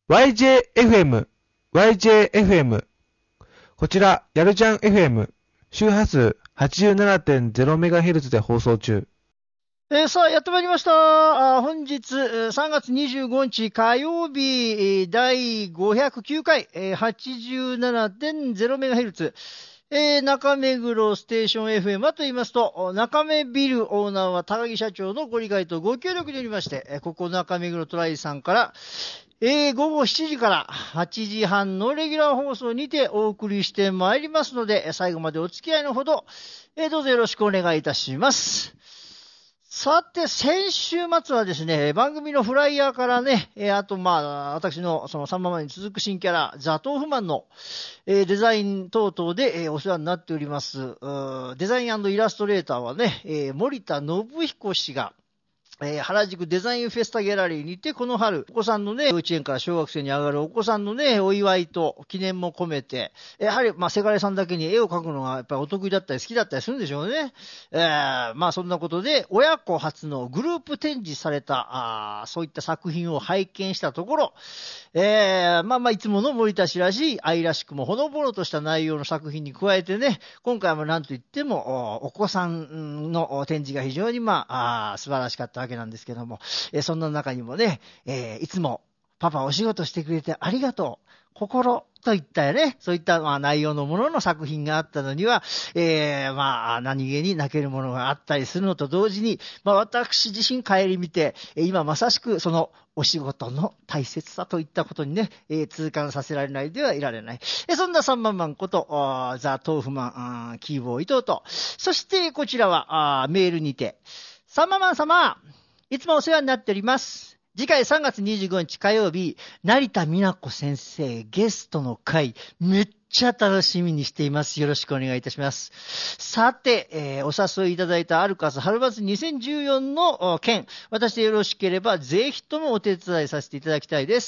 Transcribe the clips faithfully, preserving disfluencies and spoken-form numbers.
ワイジェーエフエム、ワイジェーエフエム。こちら、やるじゃん エフエム、周波数 はちじゅうななてんゼロメガヘルツ で放送中。 えーさあ、やってまいりました。あ本日、えーさんがつにじゅうごにち火曜日、えーだいごひゃくきゅうかい、えー はちじゅうななてんゼロメガヘルツ。えー中目黒ステーション エフエム はと言いますと、お中目ビルオーナーは高木社長のご理解とご協力によりまして、えーここ中目黒トライさんから、えー午後しちじからはちじはんのレギュラー放送にてお送りしてまいりますので、えー最後までお付き合いのほど、えーどうぞよろしくお願いいたします。さて、先週末はですね、番組のフライヤーからね、えーあと、まあ、私のそのさんばんまに続く新キャラ、ザ・豆腐マンの、えーデザイン等々で、えーお世話になっております、うーデザイン&イラストレーターはね、えー森田信彦氏が、えー原宿デザインフェスタギャラリーにて、この春、お子さんのね、幼稚園から小学生に上がるお子さんのね、お祝いと記念も込めて、やはり、まあ、せがれさんだけに絵を描くのがやっぱりお得意だったり好きだったりするんでしょうね。えー、まあ、そんなことで、親子初のグループ展示された、あーそういった作品を拝見したところ、えー、まあまあ、いつもの森田氏らしい、愛らしくもほのぼのとした内容の作品に加えてね、今回も何と言っても、おお子さんの展示が非常に、まあ、あ素晴らしかったわけなんですけども、えーそんな中にもね、えーいつもパパお仕事してくれてありがとう。心といったね、そういったまあ内容のものの作品があったのには、えー、まあ何気に泣けるものがあったりするのと同時に、まあ私自身帰り見て、えー今まさしくそのお仕事の大切さといったことにね、えー痛感させられないではいられない。えーそんなサンマンマンこと、あーザ・豆腐マン、あーキーボー伊藤と、そしてこちらはあーメールにて、サンマンマン様、いつもお世話になっております。次回さんがつにじゅうごにち火曜日、成田美奈子先生ゲストの回、めっちゃ楽しみにしています。よろしくお願いいたします。さて、えーお誘いいただいたアルカス春祭りにせんじゅうよんのお件、私でよろしければぜひともお手伝いさせていただきたいです。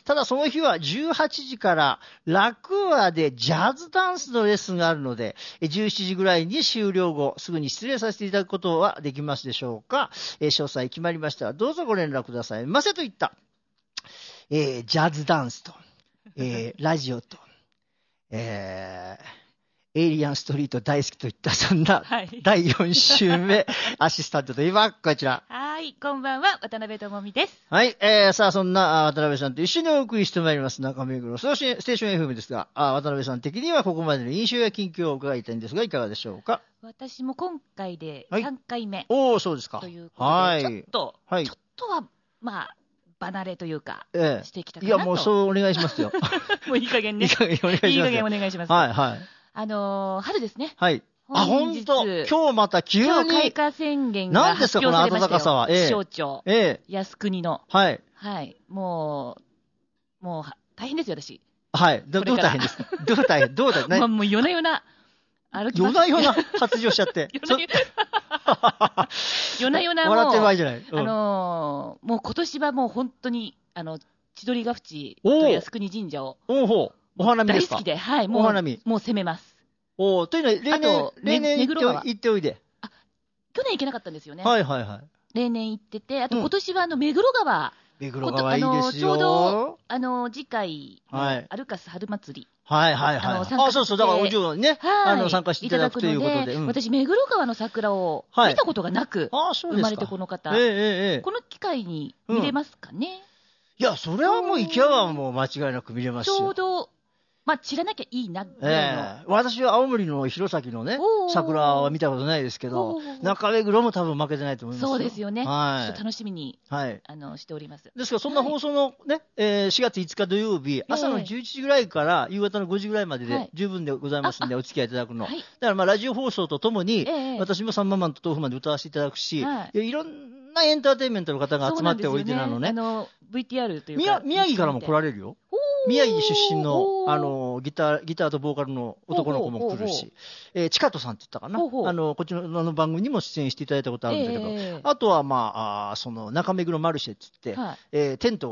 ただその日はじゅうはちじから楽和でジャズダンスのレッスンがあるので、えーじゅうしちじぐらいに終了後、すぐに失礼させていただくことはできますでしょうか。えー詳細決まりましたらどうぞご連絡くださいませといった、えージャズダンスと、えーラジオと、えーエイリアンストリート大好きといった、そんなはい。 だいよん週目、アシスタントといえばこちら。 はい、こんばんは、渡辺智美です。 はい、えー、さあ、そんなあ渡辺さんと一緒にお送りしてまいります、中目黒ステーションステーション エフエム ですが、あ渡辺さん的にはここまでの印象や近況を伺いたいんですが、いかがでしょうか。 私も今回ではいさんかいめおー、そうですか。 ということで、 はい。 ちょっと、 はいちょっとは、まあ、離れというか、 ええしてきたかなと。 いや、もうそうお願いしますよ。 もういい加減ね。 いい加減お願いしますよ。 いい加減お願いします。 はい、はい。 あのー春ですね。 はい。あ、ほんと。今日また急に。 今日開花宣言が何ですか、 発表されましたよ。 この暖かさは。ええ気象庁。 ええ靖国の。 はい。 はい。もう、もう、大変ですよ、私。 はい。どどう大変ですか。どう大変、どう大変。 もう、もう夜な夜な歩きます。 夜な夜な発情しちゃって。 夜な夜な。夜な夜なもう笑ってる場合じゃない。うんあのーもう今年はもう本当に、あの、千鳥ヶ淵おーと靖国神社をおうほう。お花見ですか。 大好きで、はい、もう、 お花見。 もう攻めます。 おおというのは、例あ年と、 例年行ってお目黒川行っておいで。 去年行けなかったんですよね。 はいはいはい。 例年行ってて、あとうん今年はあの、目黒川、 目黒川いいですことあのちょうよ。 ど、あの、次回、 はいアルカス春祭り。 はいはいはい。 あの参加あ、そうそう。だからお嬢にね、 はい。 あの、参加していただくということで。うん私、目黒川の桜をはい見たことがなく、 あ、そうですか。 生まれてこの方ええええええこの機会に見れますかね。 いや、それはもう、池はもう間違いなく見れますよ。 ちょうど、まあ、知らなきゃいいな、ぐらいの。 ええ私は青森の弘前のねおー、 桜は見たことないですけどおー、 中目黒も多分負けてないと思いますよ。 そうですよね。 はいちょっと楽しみに、 はい。 あの、しております。 ですから、そんな放送のね、えーしがついつか土曜日、朝のじゅういちじぐらいから夕方のごじぐらいまではいで十分でございますんで、 あお付き合いいただくの。 はいだから、まあ、ラジオ放送とともに、 ええ私もサンママンと豆腐マンで歌わせていただくし、 はいいやいろんなエンターテインメントの方が集まっておいでなのね。 そうなんですよねあの、ブイティーアール というか。 宮宮城からも来られるよ。宮城出身のおーあのギターギターとボーカルの男の子も来るほうほうほうほし、えー、チカトさんって言ったかな、 ほうほうあのこっちのあの番組にも出演していただいたことあるんだけど、 ええあとは、まあ、あーその中目黒マルシェって言って、 はいえーテントが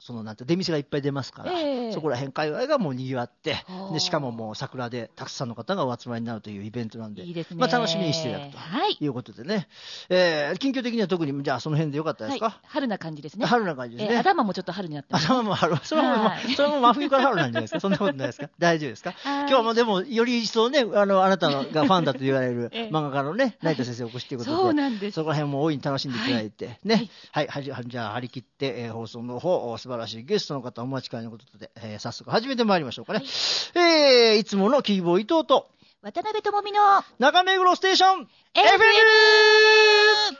そのなんて出店がいっぱい出ますから、 ええそこら辺界隈がもう賑わって、 はあでしかももう桜でたくさんの方がお集まりになるというイベントなんで、 いいですね。 まあ、楽しみにしていただくとはい。 いうことでね、えー近況的には特にじゃあその辺でよかったですか、 はい、春な感じですね。 春な感じですね。 えー頭もちょっと春になってます。 頭も春、それも、 はいそれも真冬から春なんじゃないですか、そんなことないですか、大丈夫ですか。 はい今日はもうでも、より一層ね、あのあなたのがファンだと言われるええ漫画家のね、成田先生をお越しということで、 そうなんです。 そこら辺も大いに楽しんでいただいて、ね、 ははいい、はじじゃあ、張り切って、えー放送の方、素晴らしいゲストの方お待ちかねのことで、えー早速始めてまいりましょうかね。 はいえーいつものキーボー伊藤と、 渡辺智美の中目黒ステーションエフエム。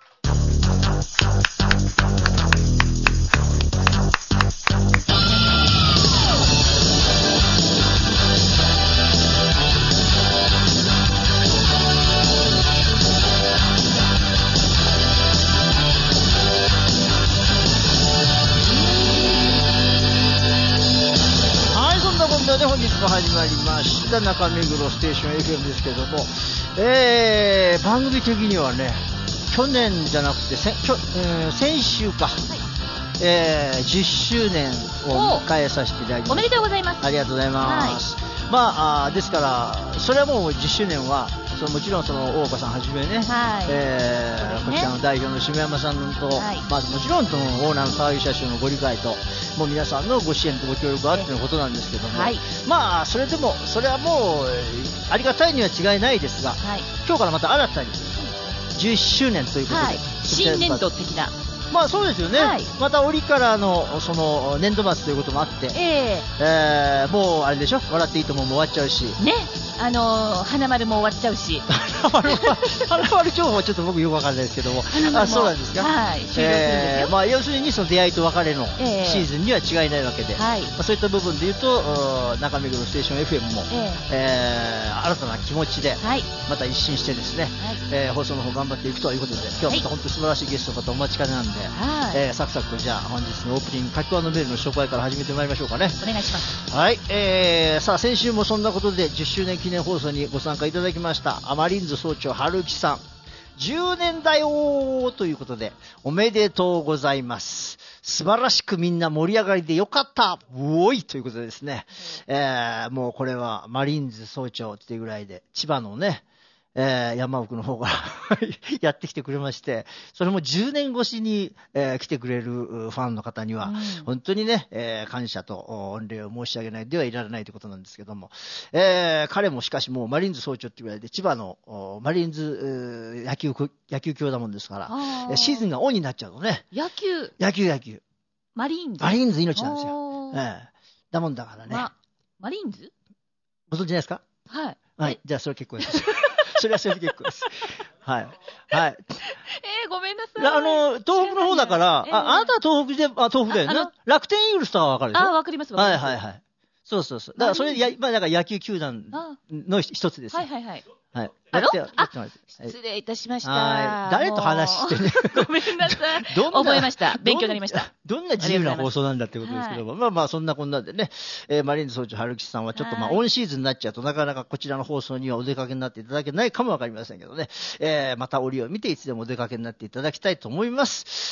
はい、そんなこんなで本日も始まりました中目黒ステーション エフエム ですけども、えー、番組的にはね、去年じゃなくてせきょ、えー先週か、えーじゅっしゅうねんを迎えさせていただきまおめす。 でとうございます。 ありがとうございます。まあ、あーですから、それはもうじゅっしゅうねんは、そのもちろんその大岡さんはじめね、 はいえーそうですねこちらの代表の下山さんと、 はいまあ、もちろんそのオーナーの沢井社長のご理解と、もう皆さんのご支援とご協力があってのことなんですけども、 はいまあ、それでも、それはもう、えーありがたいには違いないですが、 はい。 今日からまた新たにじゅっしゅうねんということで、 はい。新年度的な。 まあそうですよね、 はいまた折からのその年度末ということもあって、 ええーもうあれでしょ、笑っていいとももう終わっちゃうし、 えね。あのー、花丸も終わっちゃうし。 花丸は花丸情報はちょっと僕よくわかんないですけども、 花丸もあそうなんですか、 はい。終了するんですよ。 えーまあ、要するにその出会いと別れのええシーズンには違いないわけで、 はい。 まあ、そういった部分で言うと、お中目黒ステーション エフエム も、 ええー新たな気持ちでえはい。 また一新してですね、 はい。 えー放送の方頑張っていくということで、今日はまた本当に素晴らしいゲストの方お待ちかねなんで、 はい。 えーサクサクとじゃあ本日のオープニング書き込みのメールの紹介から始めてまいりましょうかね。 お願いします。 はい、えー、さあ先週もそんなことでじゅっしゅうねん記念放送にご参加いただきましたアマリンズ総長春木さん、じゅうねんだよーということでおめでとうございます。素晴らしくみんな盛り上がりでよかった、うおいということでですね、えー、もうこれはマリンズ総長っていうぐらいで千葉のね、えー山奥の方からやってきてくれまして、それもじゅうねん越しに、えー来てくれるうファンの方には、 うん本当にね、えー感謝とお御礼を申し上げないではいられないということなんですけども、えー彼もしかしもうマリーンズ総長っていうぐらいで、千葉のおマリーンズうー野球く野球教だもんですから、 あーシーズンがオンになっちゃうとね、 野球、 野球野球、 マリーンズ。 マリーンズ命なんですよ。 おーええだもんだからね、 ま、マリーンズご存知ないですか。 はい。 はい、じゃあそれは結構です。それはそれで結構です。はい。はい。 えー、ごめんなさい。 あの、東北の方だから、 ええあ、あなたは東北で、あ、東北だよねああの。 楽天イーグルスとかはわかるでしょ。 あ、わかります、わかはいります。 はいはい。そうそうそう。だからそれ、や、まあだから野球球団あの一つですよ。 はいはいはい。 はい。 あの楽天はあ楽天ははい失礼いたしました。 はい誰と話してねもうごめんなさい。 どんな覚えました。勉強になりました。 どん。どんな自由な放送なんだってことですけども、まあまあそんなこんなでね、えーマリーンズ総長春木さんはちょっとまあはいオンシーズンになっちゃうとなかなかこちらの放送にはお出かけになっていただけないかもわかりませんけどね、えーまた折を見ていつでもお出かけになっていただきたいと思います。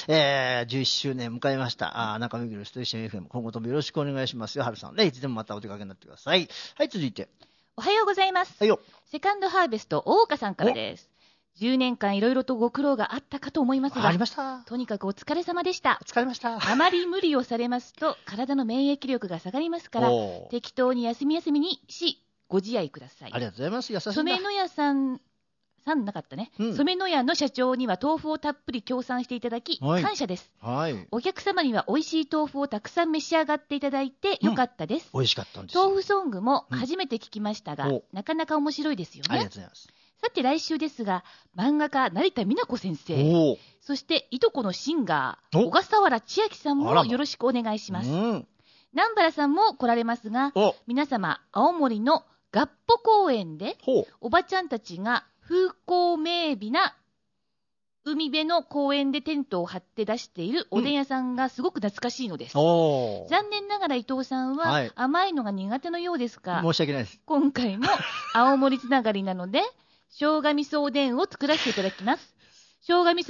えーじゅういっしゅうねん迎えました。あ中目黒ステーション エフエム、今後ともよろしくお願いしますよ、春さんね。いつでもまたお出かけになってください。はい、続いて。 おはようございます。 はいよ。 セカンドハーベスト大岡さんからです。じゅうねんかんいろいろとご苦労があったかと思いますが、 ありました。 とにかくお疲れ様でした。 疲れました。 あまり無理をされますと体の免疫力が下がりますから、 おー適当に休み休みにしご自愛ください。 ありがとうございます。優しいんだ。 染野屋さんさんなかったね、 うん染野屋の社長には豆腐をたっぷり協賛していただき、 はい感謝です。 はい。 お客様には美味しい豆腐をたくさん召し上がっていただいてよかったです。 美味しかったんですよ。 豆腐ソングも初めて聞きましたが、 うんおなかなか面白いですよねありがとう。ございます。 さて来週ですが、漫画家成田美奈子先生、 おーそしていとこのシンガーお小笠原千秋さんあらまもよろしくお願いします。 うん。 南原さんも来られますが、 お、 皆様青森の合浦公園でほう。 おばちゃんたちが風光明媚な海辺の公園でテントを張って出しているおでん屋さんがすごく懐かしいのです。 おー残念ながら伊藤さんははい甘いのが苦手のようですが、 申し訳ないです。 今回も青森つながりなので生姜味噌おでんを作らせていただきます。生姜味噌は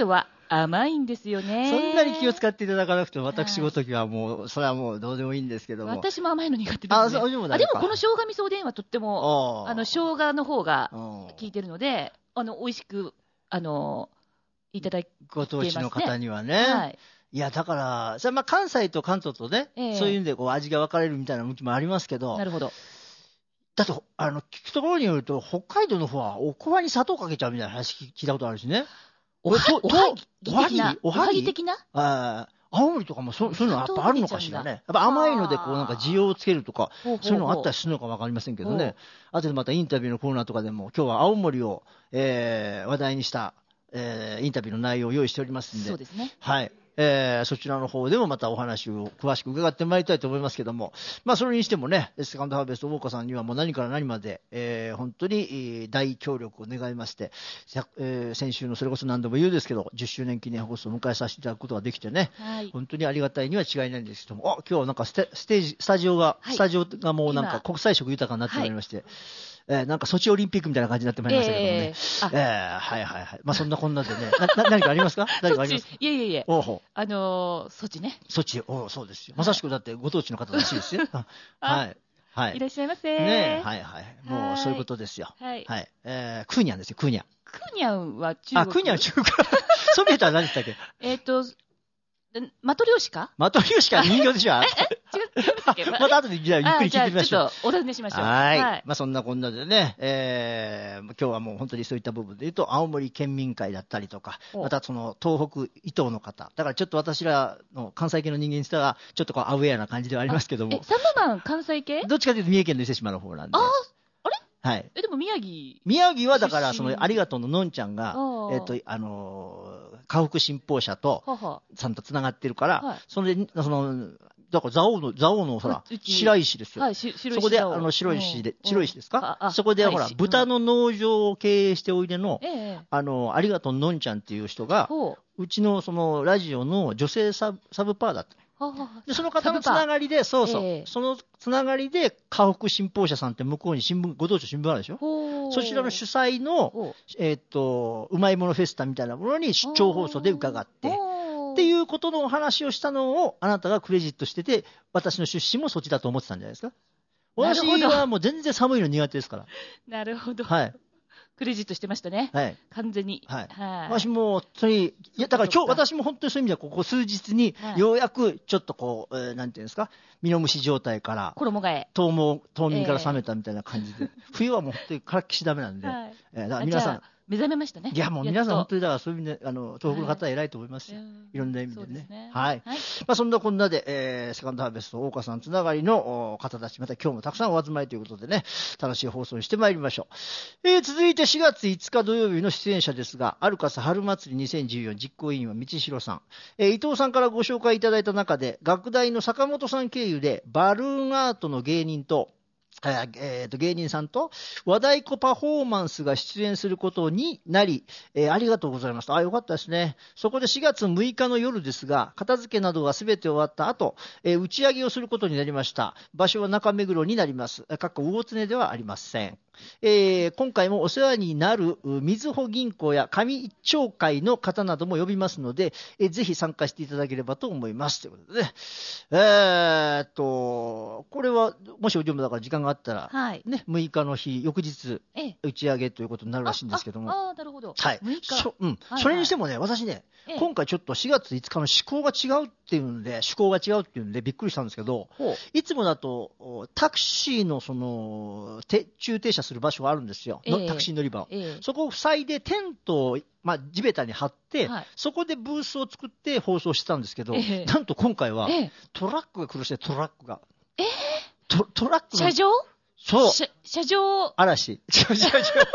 甘いんですよね。 そんなに気を使っていただかなくても、私ごときはもう、それはもうどうでもいいんですけども。 私も甘いの苦手ですね。 あ、そうでもないか。 あ、でもこの生姜味噌おでんはとっても、あの、生姜の方が効いてるので、あの、美味しく、あの、いただけますね。 ご当地の方にはね。 はい。 いや、だから、それまあ関西と関東とね、えー、そういう意味でこう味が分かれるみたいな向きもありますけど。 なるほど。 だと、あの、聞くところによると、北海道の方はおこわに砂糖かけちゃうみたいな話聞いたことあるしね。 おはおはぎおはぎおはぎ的なあ青森とかもそそういうのやっぱあるのかしらね。やっぱ甘いのでこうなんか需要をつけるとか、そういうのあったりするのかわかりませんけどね。あとでまたインタビューのコーナーとかでも、今日は青森を、えー、話題にした、えー、インタビューの内容を用意しておりますんで。 そうですね。 はい。えー、そちらの方でもまたお話を詳しく伺ってまいりたいと思いますけども、まあそれにしてもね、セカンドハーベストウォーカーさんにはもう何から何まで、えー、本当に大協力を願いまして、えー、先週のそれこそ何度も言うですけど、じゅっしゅうねん記念放送を迎えさせていただくことができてね、はい、本当にありがたいには違いないんですけども、あ、今日はなんかステ、ステージ、スタジオが、はい、スタジオがもうなんか国際色豊かになってまいりまして、はい、えー、なんかソチオリンピックみたいな感じになってまいりましたけどもね。えー、えー、はいはいはい。まあそんなこんなでね、な、な、何かありますか？何かありますか？ いえいえいえ。 おほあのー、ソチね。 ソチ、おそうですよ。まさしくだってご当地の方らしいですよ。はい。はい。 いらっしゃいませ。 ね、はいはい。もうそういうことですよ。 はい。 はい。えー、クーニャンですよ、クーニャン。 クーニャンは中国。 あ、クーニャンは中国。ソビエトは何でしたっけ？ えっと、マトリョーシカマトリョーシカ人形でしょ？ え、え、違う、違う。 また後でじゃあゆっくり聞いてみましょう。 ちょっとお尋ねしましょう。 はい。はい、まあそんなこんなでね、えー、今日はもう本当にそういった部分で言うと、青森県民会だったりとか、またその東北伊東の方、だからちょっと私らの関西系の人間にしたら、ちょっとこうアウェアな感じではありますけども。 え、サンドマン関西系？ どっちかというと三重県の伊勢志摩の方なんで。 ああれはい。 え、でも宮城。 宮城はだから、その、ありがとうののんちゃんが、えっと、あのー、河北新報社と、さんと繋がってるから、はい、それで、その、だから、蔵王の、蔵王の、ほら、白石ですよ。はい、白石。そこで、あの、白石で、白石ですか？そこで、ほら、豚の農場を経営しておいでの、ええ、あの、ありがとうののんちゃんっていう人が、うちの、その、ラジオの女性サブ、サブパーだった。でその方のつながりで、そうそう、えー、そのつながりで、河北新報社さんって向こうに新聞、ご当地新聞あるでしょ？そちらの主催の、えっと、うまいものフェスタみたいなものに出張放送で伺って、っていうことのお話をしたのを、あなたがクレジットしてて、私の出身もそっちだと思ってたんじゃないですか？私はもう全然寒いの苦手ですから。 なるほど。 はい。 クレジットしてましたね。はい。完全に。 はい。はい。私も、それ、いや、だから今日、私も本当にそういう意味では、ここ数日に、ようやく、ちょっとこう、えー、なんていうんですか、身の虫状態から、 衣替え。 冬眠、冬眠から冷めたみたいな感じで、えー、冬はもう本当にからっきしダメなんで、はい、えー、だから皆さん、 目覚めましたね。 いや、もう皆さん本当に、だからそういう意味で、あの、東北の方は偉いと思いますよ。はい、いろんな意味でね。でねはい。はい、まあ、そんなこんなで、えー、セカンドハーベスト、大岡さんつながりの方たち、また今日もたくさんお集まりということでね、楽しい放送にしてまいりましょう。えー、続いてしがついつか土曜日の出演者ですが、アルカス春祭りにせんじゅうよん実行委員は道代さん。えー、伊藤さんからご紹介いただいた中で、学大の坂本さん経由で、バルーンアートの芸人と、えー、と芸人さんと和太鼓パフォーマンスが出演することになり、えー、ありがとうございました。あ、よかったですね。そこでしがつむいかの夜ですが、片付けなどがすべて終わった後、えー、打ち上げをすることになりました。場所は中目黒になります。かっこ魚常ではありません。えー、今回もお世話になるみずほ銀行や上一町会の方なども呼びますので、えー、ぜひ参加していただければと思いますということでね。えー、っとこれはもしお嬢もだから時間があったら、はいね、むいかの日翌日打ち上げということになるらしいんですけども、 ああなるほど、 はい、 むいかそ、うんはいはい、それにしてもね、私ね、ええ、今回ちょっとしがついつかの思考が違うっていうんで趣向が違うっていうんでびっくりしたんですけど、いつもだとタクシーのその駐停車する場所があるんですよ、ええ、タクシー乗り場を、ええ、そこを塞いでテントを、まあ、地べたに張って、はい、そこでブースを作って放送してたんですけど、ええ、なんと今回は、ええ、トラックが来るしてトラックが、 えー、 ト, トラック車上そう車上嵐車上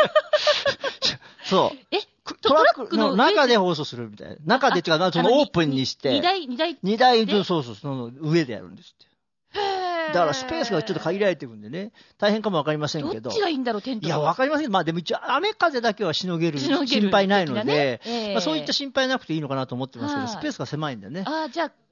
そうえトラックの中で放送するみたいな、中でっていうかそのオープンにしてにだいにだいにだいそうそうその上でやるんですって。だからスペースがちょっと限られてるんでね、大変かもわかりませんけど。 どっちがいいんだろう、テント。 いや、わかりません。まあでも一応、雨風だけはしのげる心配ないので、ねえーまあ、そういった心配なくていいのかなと思ってますけど、スペースが狭いんでね。 ああ、じゃあ、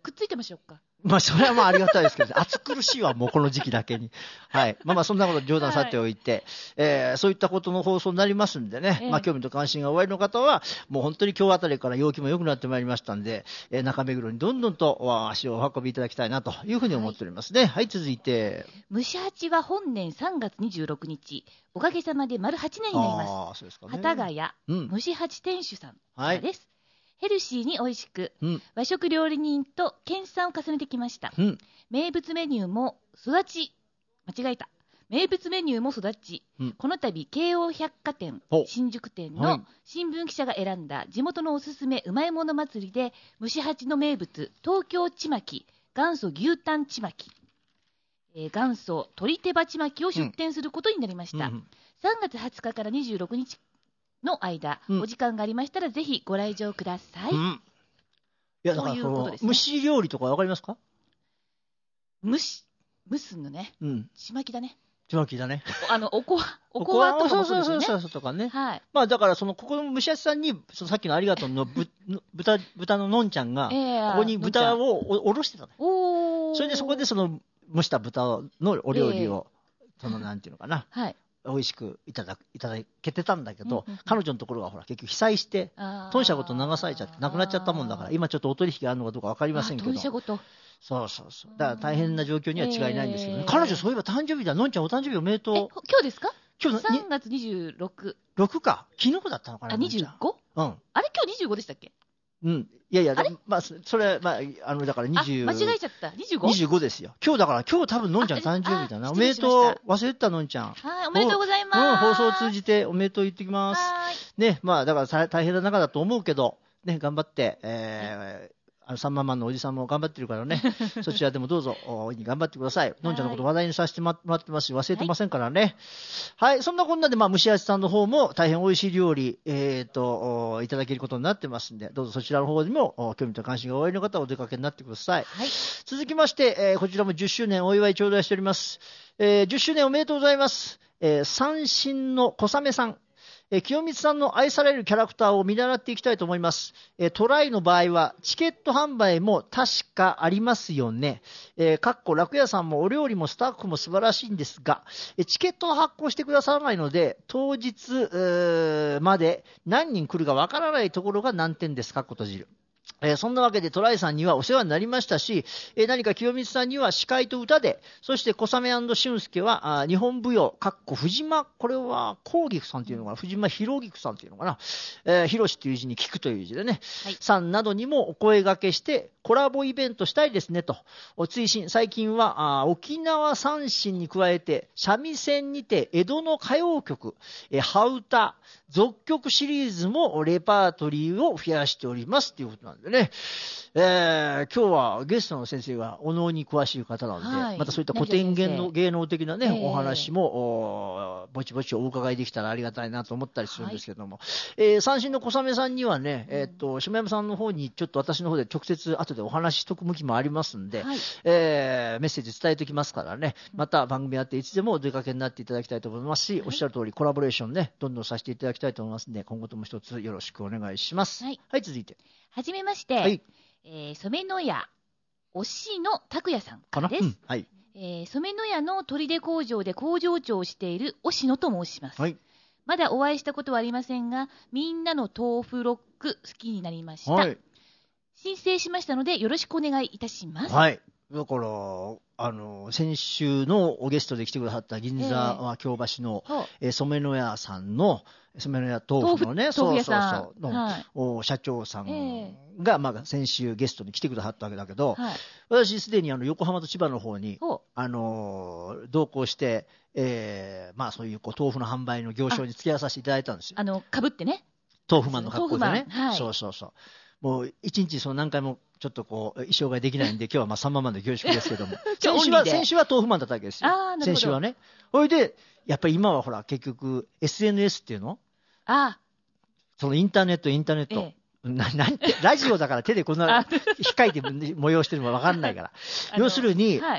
くっついてましょうか。 まあ、それはまあありがたいですけど、暑苦しいわ、もうこの時期だけに。はい。まあまあ、そんなこと冗談さておいて、はい、えー、そういったことの放送になりますんでね、えー、まあ、興味と関心がおありの方は、もう本当に今日あたりから陽気も良くなってまいりましたんで、えー、中目黒にどんどんと足をお運びいただきたいなというふうに思っておりますね。はい、はい、続いて。 虫八は本年さんがつにじゅうろくにち、おかげさまで丸はちねんになります。 ああ、そうですかね。 幡ヶ谷、うん、虫八店主さんからです。はい、ヘルシーに美味しく、うん、和食料理人と研鑽を重ねてきました、うん、名物メニューも育ち間違えた名物メニューも育ち、うん、この度京王百貨店新宿店の新聞記者が選んだ地元のおすすめうまいもの祭りで虫八の名物東京ちまき元祖牛タンちまき、えー、元祖鶏手羽ちまきを出店することになりました、うん、さんがつはつかからにじゅうろくにちの間、うん、お時間がありましたらぜひご来場ください、うん、 いやだからその、ね、蒸し料理とかわかりますか？ 蒸し蒸すのね、うん、ちまきだねちまきだねあのおこわおこわとかもそうですよね。 そうそうそうそうとかね、 はい、 まあだからそのここの蒸し屋さんにそのさっきのありがとうのぶ豚豚ののんちゃんが、えー、ここに豚をおおろしてたの。おそれでそこでその蒸した豚のお料理を、えー、そのなんていうのかな、はい美味しくいただいただけてたんだけど、うんうんうん、彼女のところがほら結局被災して豚舎ごと流されちゃってなくなっちゃったもんだから今ちょっとお取引があるのかどうか分かりませんけど豚舎ごとそうそうそうだから大変な状況には違いないんですけどね、えー、彼女そういえば誕生日だのんちゃんお誕生日おめでとう。 え今日ですか？今日さんがつにじゅうろく。 ろくか昨日だったのかな。 あ にじゅうご？ うん。あれ今日にじゅうごでしたっけ？ うん、いやいや、まあ、それは、まあ、あの、だからにじゅう。 間違えちゃった。にじゅうご？ にじゅうごですよ。今日だから、今日多分のんちゃん誕生日だな。おめでとう。忘れてたのんちゃん。 はい、おめでとうございます。 うん、放送を通じておめでとう言ってきます。はい。ね、まあ、だから大変な中だと思うけど、ね、頑張って、えー、あの、サンママンのおじさんも頑張ってるからね、そちらでもどうぞ、頑張ってください。のんちゃんのこと話題にさせてもらってますし、忘れてませんからね。はい、はい、そんなこんなで、まあ、蒸し味さんの方も大変美味しい料理、えっと、いただけることになってますんで、どうぞそちらの方にも、興味と関心がおありの方はお出かけになってください。はい。続きまして、えー、こちらもじゅっしゅうねんお祝い頂戴しております。えー、じゅっしゅうねんおめでとうございます。えー、三振の小雨さん。えー、清光さんの愛されるキャラクターを見習っていきたいと思います。えー、トライの場合はチケット販売も確かありますよね。えー、かっこ楽屋さんもお料理もスタッフも素晴らしいんですが、えー、チケットを発行してくださらないので、当日まで何人来るかわからないところが難点です。かっこ閉じる。えー、そんなわけでトライさんにはお世話になりましたし、えー、何か清光さんには司会と歌で、そして小雨&俊介はあ日本舞踊、かっこ藤間、これは幸菊さんというのかな、藤間博菊さんというのかな、えー、広しという字に聞くという字でね、はい、さんなどにもお声掛けしてコラボイベントしたいですねと。追伸、最近はあ沖縄三線に加えて三味線にて江戸の歌謡曲、えー、ハウタ、俗曲シリーズもレパートリーを増やしておりますということなんでね、えー、今日はゲストの先生がお能に詳しい方なので、はい、またそういった古典芸能、芸能的なね、えー、お話もぼちぼちお伺いできたらありがたいなと思ったりするんですけども、はい、えー、三振の小雨さんにはね、えー、っと下山さんの方にちょっと私の方で直接後でお話ししとく向きもありますんで、はい、えー、メッセージ伝えておきますからね、また番組あっていつでもお出かけになっていただきたいと思いますし、はい、おっしゃる通りコラボレーションねどんどんさせていただきたいと思いますので、今後とも一つよろしくお願いします。はい、はい、続いてはじめまして、はい、えー、染野屋押野拓也さんからです。うん、はい、えー、染野屋の砦工場で工場長をしている押野と申します。はい、まだお会いしたことはありませんが、みんなの豆腐ロック好きになりました。はい、申請しましたのでよろしくお願いいたします。 はい。だからあの先週のゲストで来てくださった銀座は京橋の、えー、染野屋さんの染野屋豆腐のね、 そうそうそうの、はい、社長さんが、まあ、先週ゲストに来てくださったわけだけど、はい、私すでにあの横浜と千葉の方にあの同行して、えー、まあそういう、こう豆腐の販売の業者に付き合わさせていただいたんですよ。 あの被ってね、 豆腐マンの格好でね、 はい、 そうそうそう。もう一日その何回もちょっとこう衣装ができないんで今日はまあさんまんまんの凝縮ですけども先週は先週は豆腐マンだったわけですよ。あ、先週はね。それでやっぱり今はほら結局 エスエヌエス っていうの、あ、そのインターネットインターネット、ええ、ななんてラジオだから手でこんな控えて催してるのも分かんないから要するに、はい、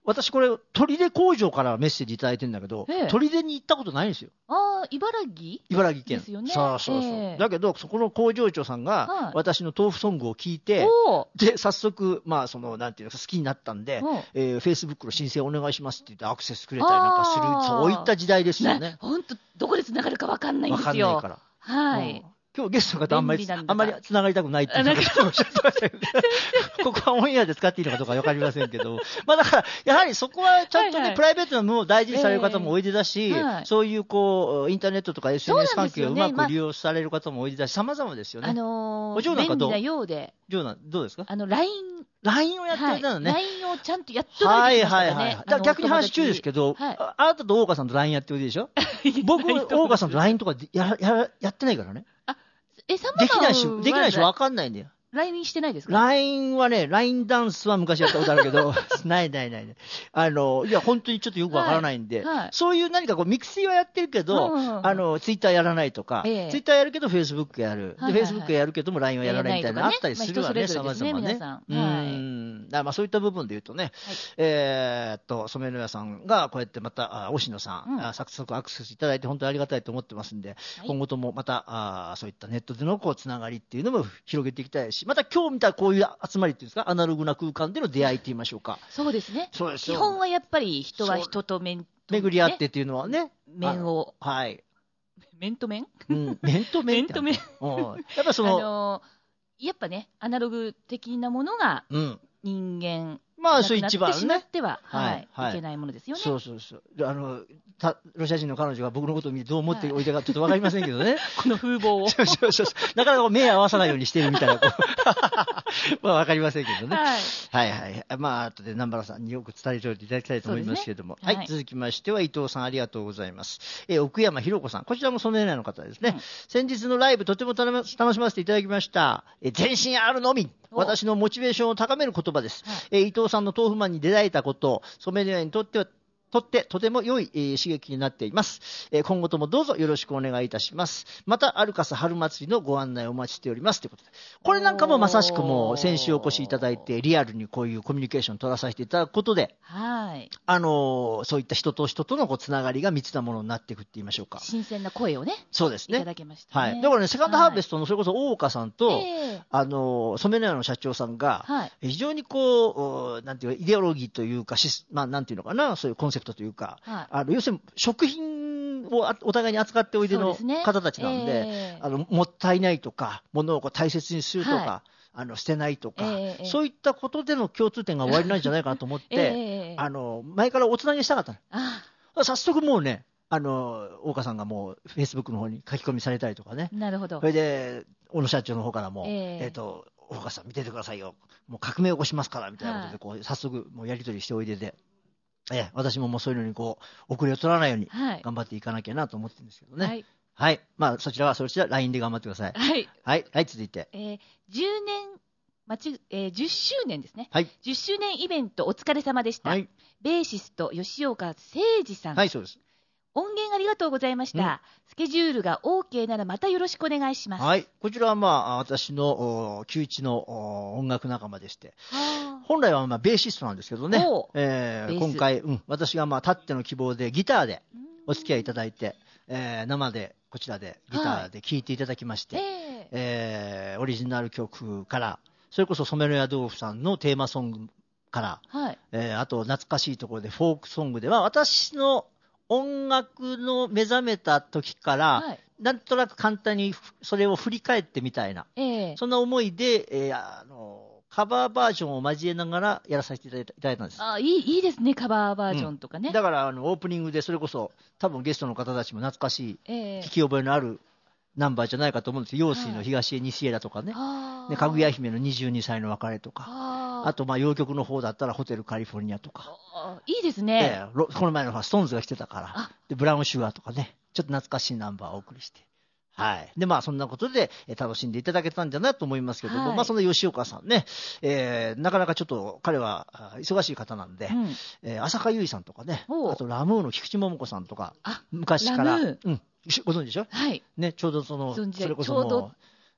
私これ、砦工場からメッセージいただいてるんだけど、ええ、砦に行ったことないんですよ。 ああ、茨城茨城県。 ですよね。 そうそうそう。ええ、だけど、そこの工場長さんが、はい、私の豆腐ソングを聞いて、で、早速、まあ、その、なんていうのか、好きになったんで、えー、Facebook の申請お願いしますって言ってアクセスくれたりなんかする、そういった時代ですよね。 本当、どこで繋がるか分かんないんですよ。 分かんないから。 はい。うん今日ゲストの方あんまり、あんまり繋がりたくないっていうのをおっしゃってましたけど、ここはオンエアで使っていいのかどうかわかりませんけど、まあだから、やはりそこはちゃんとね、はいはい、プライベートなものを大事にされる方もおいでだし、えーはい、そういうこう、インターネットとか エスエヌエス 関係をうまく利用される方もおいでだし、様々ですよね。 あのー、便利なようで。 ジョーナどうですか？ あの、ライン。 ライン をやってたのね。 ライン をちゃんとやっとないといけましたね。はいはいはい。 だから逆に話中ですけど、はい、あ, あなたと大岡さんと ライン やっておいででしょ僕、大岡さんと ライン とかやややってないからね。 え、サできないし、できないし分かんないんだよ。 ライン してないですか？ ライン はね、ライン ダンスは昔やったことあるけど、ないないないない。あの、いや、本当にちょっとよくわからないんで、はいはい、そういう何かこう、ミクシーはやってるけど、うんうんうん、あの、ツイッターやらないとか、ええ、ツイッターやるけど、フェイスブックやる。で、フェイスブックやるけども、ライン はやらないみたいなのあったりするわね、様々ね。うん。だからまあそういった部分で言うとね、はい、えー、っと、染野屋さんがこうやってまた、押野さん、うん、早速アクセスいただいて本当にありがたいと思ってますんで、はい、今後ともまた、あそういったネットでのこう、つながりっていうのも広げていきたいし、また今日見たこういう集まりっていうんですか、アナログな空間での出会いって言いましょうか。 そうですね。 そうです基本はやっぱり人は人と面と、ね、 巡り合ってっていうのはね。 面を。 はい。 面と面うん。面と面。 面と面。 やっぱその、 あのー、やっぱね、アナログ的なものが人間、うんまあ、そう一番ね。 しまっては、はい、はい、いけないものですよね。 そうそうそう。あの、たロシア人の彼女が僕のことを見てどう思っておいたかちょっとわかりませんけどね。はい、 この風貌を。 そうそうそう。なかなか目合わさないようにしてるみたいな。まあ、わかりませんけどね。はい。はいはい。まあ、後で南原さんによく伝えておいていただきたいと思いますけれども。ね、はい、はい。続きましては、伊藤さんありがとうございます。えー、奥山博子さん。こちらもそのような方ですね。うん、先日のライブとても楽しませていただきました。えー、全身あるのみ。私のモチベーションを高める言葉です。はい、えー、伊藤さんの豆腐マンに出会えたこと、染野屋にとってはとってとても良い、えー、刺激になっています、えー。今後ともどうぞよろしくお願いいたします。またアルカス春祭りのご案内をお待ちしておりますということで、これなんかもまさしくもう先週お越しいただいてリアルにこういうコミュニケーションを取らさせていただくことで、はい、あのー、そういった人と人とのこうつながりが密なものになっていくって言いましょうか。 新鮮な声をね、 そうですね、 いただけましたね。 はい。だからね、セカンドハーベストのそれこそ大岡さんと、はい、あのー、染野屋の社長さんが、はい、非常にこうなんていうかイデオロギーというか、まあなんていうのかな、そういうコンセプトというか。はい、あの要するに食品をお互いに扱っておいでの方たちなんで、ねえー、あのもったいないとか物をこう大切にするとか、はい、あの捨てないとか、えー、そういったことでの共通点が終わりなんじゃないかなと思って、えー、あの前からおつなぎしたかったの。あ早速もうね、あの大岡さんがもうフェイスブックの方に書き込みされたりとかね。 なるほど。 それで小野社長の方からも、えーえー、と大岡さん見ててくださいよ、もう革命を起こしますからみたいなことでこう、はい、早速もうやり取りしておいでで。ええ、私ももうそういうのにこう遅れを取らないように頑張っていかなきゃなと思ってるんですけどね。はい。はい。まあそちらはそちら ライン で頑張ってください。はい。はい。はい、続いて。 えー、じゅうねん、まち、えー、じゅっしゅうねんですね。 はい。 じゅっしゅうねんイベントお疲れ様でした。はい。ベーシスト吉岡誠二さん。 はい、そうです。 音源ありがとうございました。うん、スケジュールが OK ならまたよろしくお願いします。 はい。こちらはまあ私のきゅういちの音楽仲間でして、本来はまあベーシストなんですけどね、えー、今回、うん、私がまあたっての希望でギターでお付き合いいただいて、えー、生でこちらでギターで聴いていただきまして、はい、えー、オリジナル曲からそれこそ染野屋豆腐さんのテーマソングから、はい、えー、あと懐かしいところでフォークソングでは私の音楽の目覚めた時から、はい、なんとなく簡単にそれを振り返ってみたいな、えー、そんな思いで、えー、あのカバーバージョンを交えながらやらさせていただいた、いただいたんです。 あ、いい、いいですね、カバーバージョンとかね。 うん、だからあのオープニングでそれこそ多分ゲストの方たちも懐かしい、えー、聞き覚えのあるナンバーじゃないかと思うんですよ。陽水の東へ西へだとかね、はい、でかぐや姫のにじゅうにさいの別れとか、あとまあ洋曲の方だったらホテルカリフォルニアとか、 いいですね。 えー、この前のストーンズが来てたからでブラウンシュガーとかね、ちょっと懐かしいナンバーをお送りして、はい。で、まあ、そんなことで、えー、楽しんでいただけたんじゃないと思いますけども、はい、まあ、その吉岡さんね、えー、なかなかちょっと、彼は、忙しい方なんで、うん、えー、浅香唯さんとかね、あと、ラムーの菊池桃子さんとか、昔から、うん、ご存知でしょ？はい。ね、ちょうどその、それこそもう、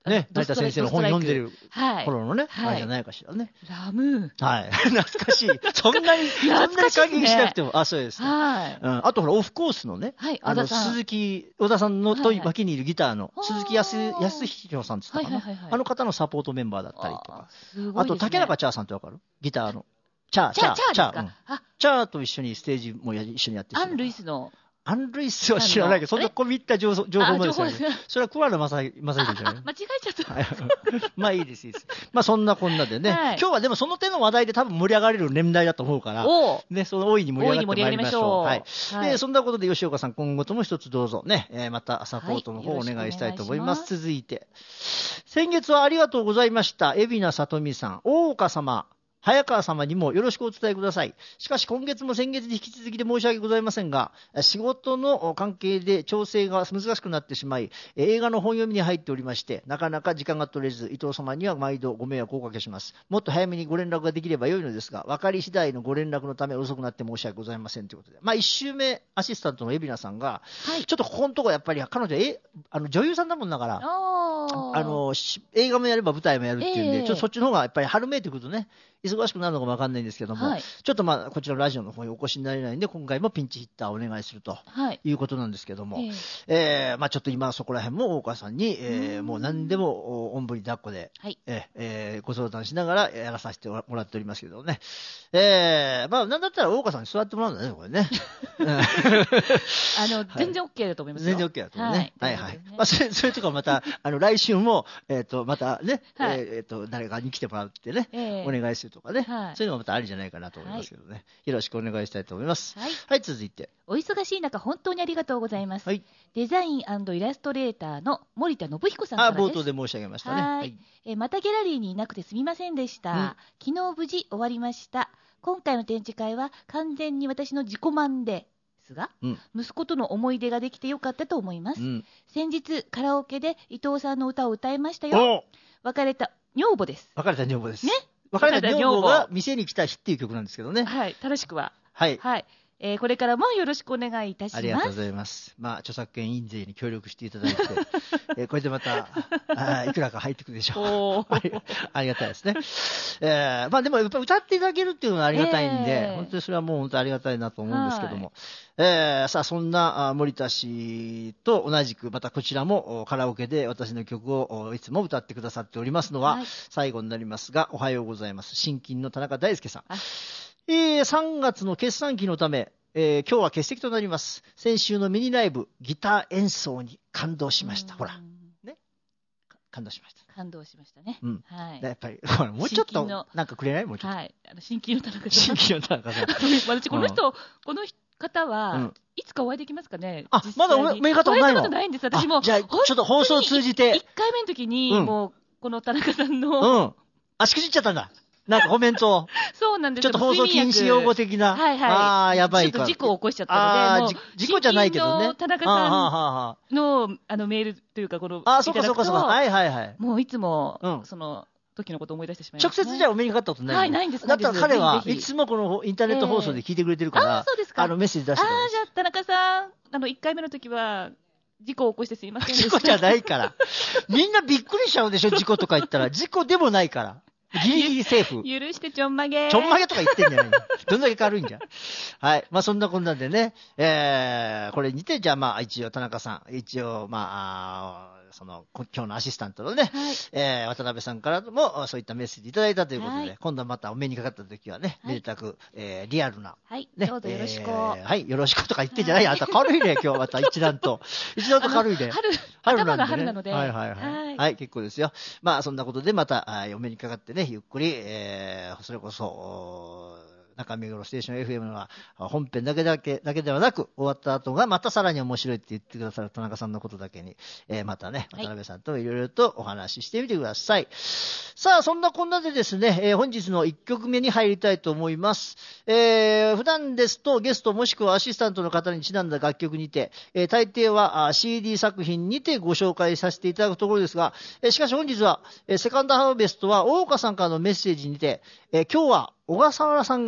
ね、成田先生の本読んでる頃のね、 はい、 あれじゃないかしらね。 ラムー。はい。懐かしい。そんなに、そんなに加減しなくても、あ、そうです。はい。うん。あとほら、オフコースのね、はい、あの、鈴木、小田さんのと脇にいるギターの、鈴木康弘さんって言ったかな、はいはいはいはい。あの方のサポートメンバーだったりとか。すごいですね。あと、竹中茶さんってわかる？ギターの。チャー、 チャー、チャー、チャー、 うん、チャーと一緒にステージもや一緒にやってる。 アン・ルイスの。 アン・ルイスは知らないけど、そんな込み入った情報もですよね。それは桑名正宏じゃない。 間違えちゃった。 まあいいです、いいです。まあそんなこんなでね、はい、今日はでもその手の話題で多分盛り上がれる年代だと思うから、ね、その大いに盛り上がってまいりましょう。はい。はい、でそんなことで吉岡さん、今後とも一つどうぞね、えー、またサポートの方をお願いしたいと思います。はい、続いて、先月はありがとうございました。海老名里美さん、大岡様、早川様にもよろしくお伝えください。しかし今月も先月に引き続きで申し訳ございませんが、仕事の関係で調整が難しくなってしまい、映画の本読みに入っておりまして、なかなか時間が取れず、伊藤様には毎度ご迷惑をおかけします。もっと早めにご連絡ができれば良いのですが、分かり次第のご連絡のため遅くなって申し訳ございませんということで。まあいっ週目アシスタントの海老名さんが、はい、ちょっとここのところやっぱり彼女えあの女優さんだもんだから、あの映画もやれば舞台もやるっていうんで、えー、ちょっとそっちの方がやっぱり春めいてくるとね、忙しくなるのかもわかんないんですけども、はい、ちょっとまあこちらのラジオの方にお越しになれないんで、今回もピンチヒッターをお願いするということなんですけども、はい、えーえー、まあちょっと今そこら辺も大川さんに、えー、もう何でもおんぶに抱っこで、はい、えーえー、ご相談しながらやらさせてもらっておりますけどね、えー、まあなんだったら大川さんに座ってもらうんだね、これね。 あの、はい、全然 OK だと思いますよ。 全然 OK だと思うね。はい、はい、はい。まあそれ、それとかまた、あの、来週も、えっ、ー、と、またね、はい、えっ、ー、と、誰かに来てもらってね、えー、お願いするとかね、はい、そういうのもまたありじゃないかなと思いますけどね、はい、よろしくお願いしたいと思います。はい、はい、続いて。 お忙しい中、本当にありがとうございます。はい、デザイン&イラストレーターの森田信彦さんからです。 あ、冒頭で申し上げましたね。はい、はい、 えまたギャラリーにいなくてすみませんでした。うん、昨日無事終わりました。今回の展示会は完全に私の自己満ですが、うん、息子との思い出ができてよかったと思います。うん、先日カラオケで伊藤さんの歌を歌いましたよ。別れた女房です。 別れた女房です。ね。別れた女房が店に来た日っていう曲なんですけどね。 はい、正しくは。 はい。 はい。えー、これからもよろしくお願いいたします。 ありがとうございます。まあ、著作権印税に協力していただいて、えー、これでまた、あいくらか入ってくるでしょう。ありがたいですね。えー、まあでも、やっぱ歌っていただけるっていうのはありがたいんで、えー、本当にそれはもう本当にありがたいなと思うんですけども、えー、さあ、そんな森田氏と同じく、またこちらもカラオケで私の曲をいつも歌ってくださっておりますのは、はい、最後になりますが、おはようございます。新金の田中大輔さん。えー、さんがつの決算期のため、えー、今日は欠席となります。先週のミニライブ、ギター演奏に感動しました。ほら。ね。感動しました。 感動しましたね。 うん。はい。やっぱり、ほら、もうちょっと、なんかくれないもうちょっと。 はい。あの、新金の田中さん。 新金の田中さん。 私、この人、うん、この方は、うん、いつかお会いできますかね。 あ、まだお目方もないの？ お会いしたことないんです。私も。 じゃあ、ちょっと放送を通じて。 いっかいめの時に、うん、もう、この田中さんの。 うん。あ、しくじっちゃったんだ。なんかコメントを。 そうなんですちょっと放送禁止用語的な。 はいはい。 ああ、やばいか。 ちょっと事故を起こしちゃったので、 もう事故じゃないけどね。 田中さんの、あの、メールというか、この、 あ、そうかそうかそうか。はいはいはい。 もういつも、うん、その、時のことを思い出してしまいました、 ね。直接じゃあお目にかかったことない？ はい、ないんです。 だったら彼はいつもこのインターネット放送で聞いてくれてるから、 えー、あ、そうですか。 あの、メッセージ出してくれます。 あ、じゃあ、田中さん、あの、いっかいめの時は、事故を起こしてすいませんでした。 事故じゃないから。みんなびっくりしちゃうでしょ、事故とか言ったら。事故でもないから。ギリギリセーフ。 許してちょんまげ。 ちょんまげとか言ってんじゃないの。どんだけ軽いんじゃん。はい。まあそんなこんなんでね、えー、これにて、じゃあまあ一応田中さん、一応まあ、その、今日のアシスタントのね、はい、えー、渡辺さんからもそういったメッセージいただいたということで、はい、今度はまたお目にかかった時はね、はい、めでたく、えー、リアルな、 はい、ね、どうぞよろしく、えー。はい、よろしくとか言ってんじゃないよ。あんた軽いね、今日また一段と。一段と軽いね。 春、 春なんで、ね、頭が春なので。 はいはいはい。はい、はい、結構ですよ。まあそんなことでまた、お目にかかってね、ゆっくり、えー、それこそ、中目黒ステーション エフエム は本編だけだけだけではなく、終わった後がまたさらに面白いって言ってくださる田中さんのことだけに、えー、またね、渡辺さんといろいろとお話ししてみてください。はい、さあ、そんなこんなでですね、えー、本日のいっきょくめに入りたいと思います。えー、普段ですとゲストもしくはアシスタントの方にちなんだ楽曲にて、えー、大抵は シーディー 作品にてご紹介させていただくところですが、えー、しかし本日は、えー、セカンドハーベストは大岡さんからのメッセージにて、えー、今日は小笠原さんが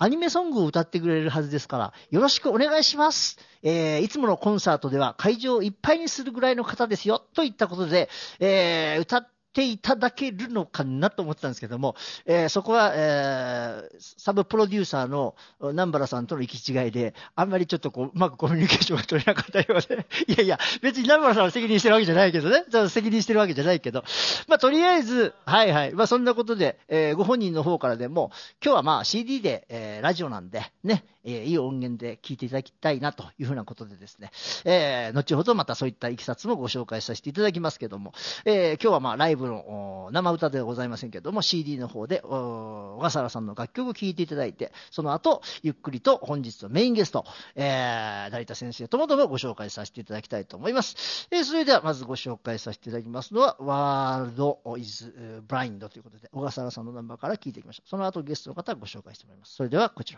アニメソングを歌ってくれるはずですから、よろしくお願いします。えー、いつものコンサートでは会場をいっぱいにするぐらいの方ですよ。といったことで、えー、歌っていただけるのかなと思ってたんですけども、えー、そこは、えー、サブプロデューサーの南原さんとの行き違いで、あんまりちょっとこう、うまくコミュニケーションが取れなかったようで、いやいや、別に南原さんは責任してるわけじゃないけどね、責任してるわけじゃないけど、まあ、とりあえず、はいはい、まあ、そんなことで、えー、ご本人の方からでも、今日はまあ シーディー で、えー、ラジオなんで、ね、えー、いい音源で聴いていただきたいなというふうなことでですね、えー、後ほどまたそういったいきさつもご紹介させていただきますけども、えー、今日はまあライブの生歌ではございませんけども シーディー の方で小笠原さんの楽曲を聴いていただいて、その後ゆっくりと本日のメインゲスト、えー、成田先生ともどもご紹介させていただきたいと思います。えー、それではまずご紹介させていただきますのはワールドイズブラインドということで小笠原さんのナンバーから聴いていきましょう。その後ゲストの方をご紹介してもらいます。それではこちら。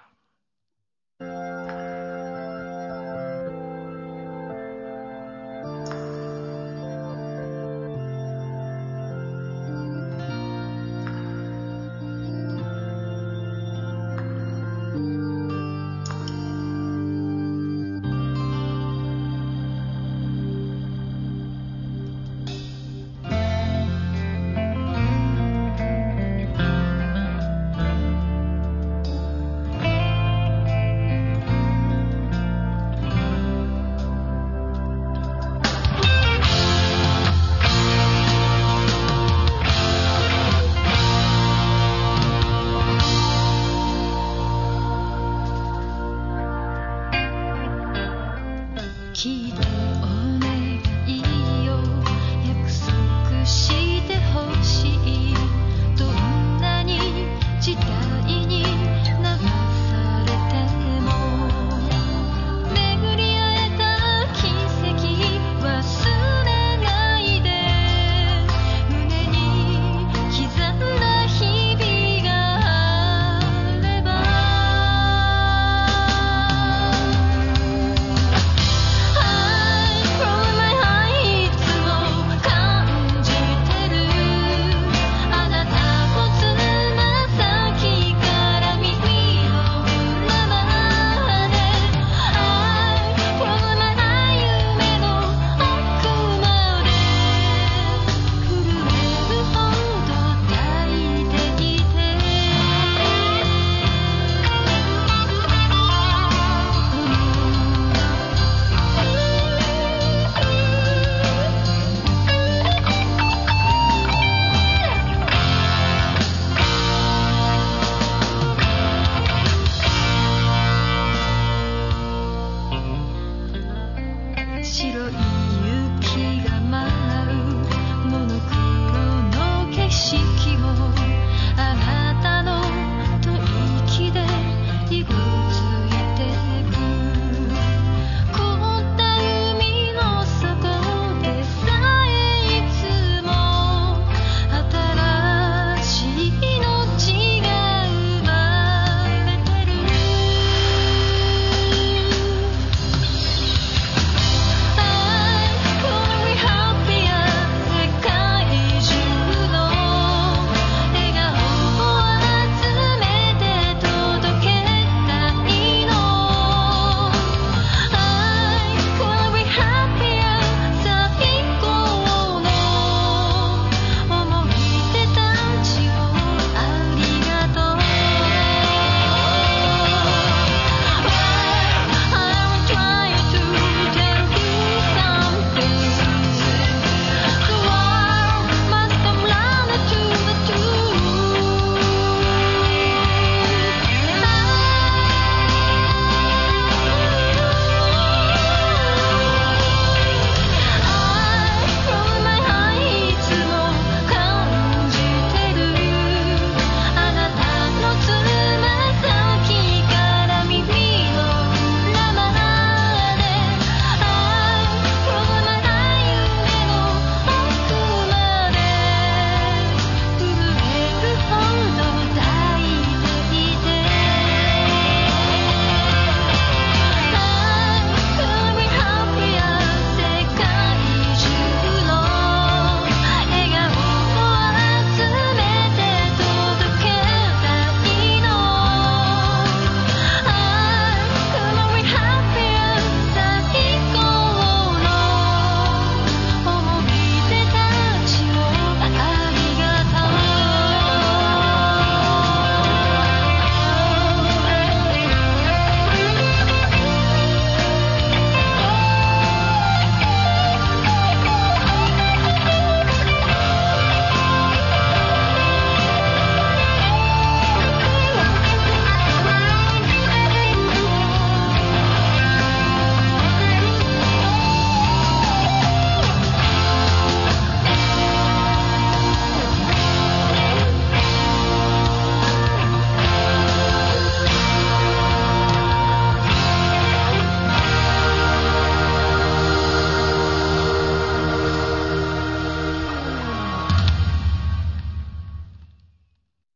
あ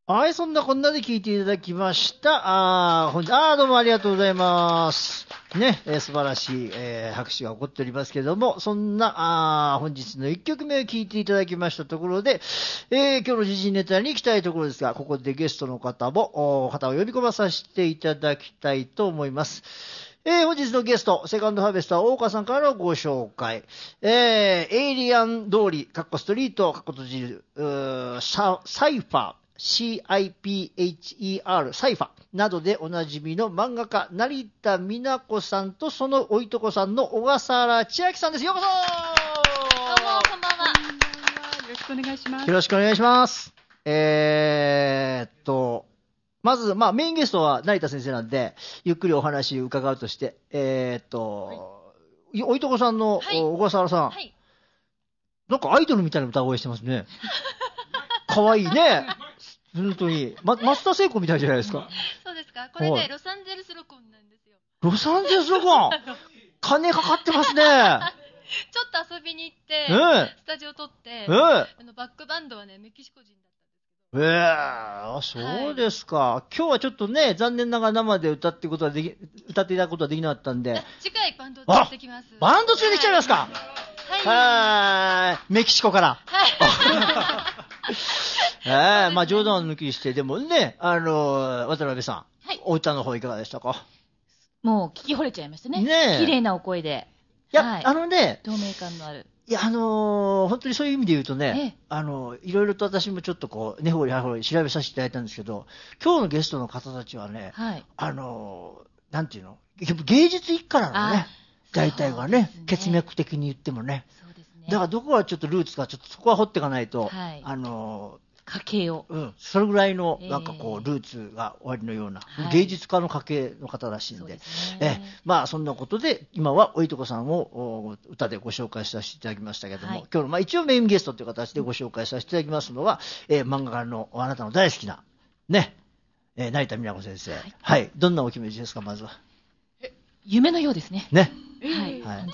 はい、そんなこんなで聞いていただきました。あー、ほんあーどうもありがとうございます。ね、えー、素晴らしい、えー、拍手が起こっておりますけれども、そんな、あー本日のいっきょくめを聞いていただきましたところで、えー、今日の時事ネタに行きたいところですが、ここでゲストの方も、方を呼び込まさせていただきたいと思います。えー、本日のゲスト、セカンドハーベスター大岡さんからのご紹介。えー、エイリアン通り、カッコストリート、カッコ閉じる、うーサ、サイファー、シーアイピーエイチイーアール サイファなどでおなじみの漫画家成田美奈子さんとそのおいとこさんの小笠原千秋さんです。ようこそ。 どうもこんばんは。 よろしくお願いします。 よろしくお願いします。えーっとまずまあメインゲストは成田先生なんでゆっくりお話を伺うとして、えーっと、はい、おいとこさんの、はい、小笠原さん、はい、なんかアイドルみたいな歌声してますね。かわいいね。本当に、ま、松田聖子みたいじゃないですか。 そうですか。これね、ロサンゼルス録音なんですよ。 ロサンゼルス録音金かかってますね。ちょっと遊びに行って、うん、スタジオ撮って、うん、あのバックバンドはね、メキシコ人だったんですけど。 えー、あ、そうですか、はい。今日はちょっとね、残念ながら生で歌ってことはでき、歌っていただくことはできなかったんで。 次回バンドを連れてきます。 バンド連れてきちゃいますか。 はい。 はい。メキシコから。 はい。 ええー、まあ冗談を抜きして、でもね、あのー、渡辺さん、はい、お歌の方いかがでしたか？ もう聞き惚れちゃいましたね。ねえ。綺麗なお声で。 いや、はい、あのね、 透明感のある。 いや、あのー、本当にそういう意味で言うとね、ええ、あのー、いろいろと私もちょっとこう、根掘り葉掘り調べさせていただいたんですけど、今日のゲストの方たちはね、はい、あのー、なんていうの、芸術一家なのね。大体がね、血脈的に言ってもね。そうですね。だからどこがちょっとルーツか、ちょっとそこは掘っていかないと、はい、あのー、 家系を。 うん。それぐらいの、なんかこう、ルーツが終わりのような、えー、芸術家の家系の方らしいんで。でね、え、まあ、そんなことで、今はおいとこさんを歌でご紹介させていただきましたけども、はい、今日の、まあ、一応メインゲストという形でご紹介させていただきますのは、えー、漫画家のあなたの大好きな、ね、えー、成田美奈子先生、はい。はい。どんなお気持ちですか、まずは。 夢のようですね。 ね。 はい。 はい、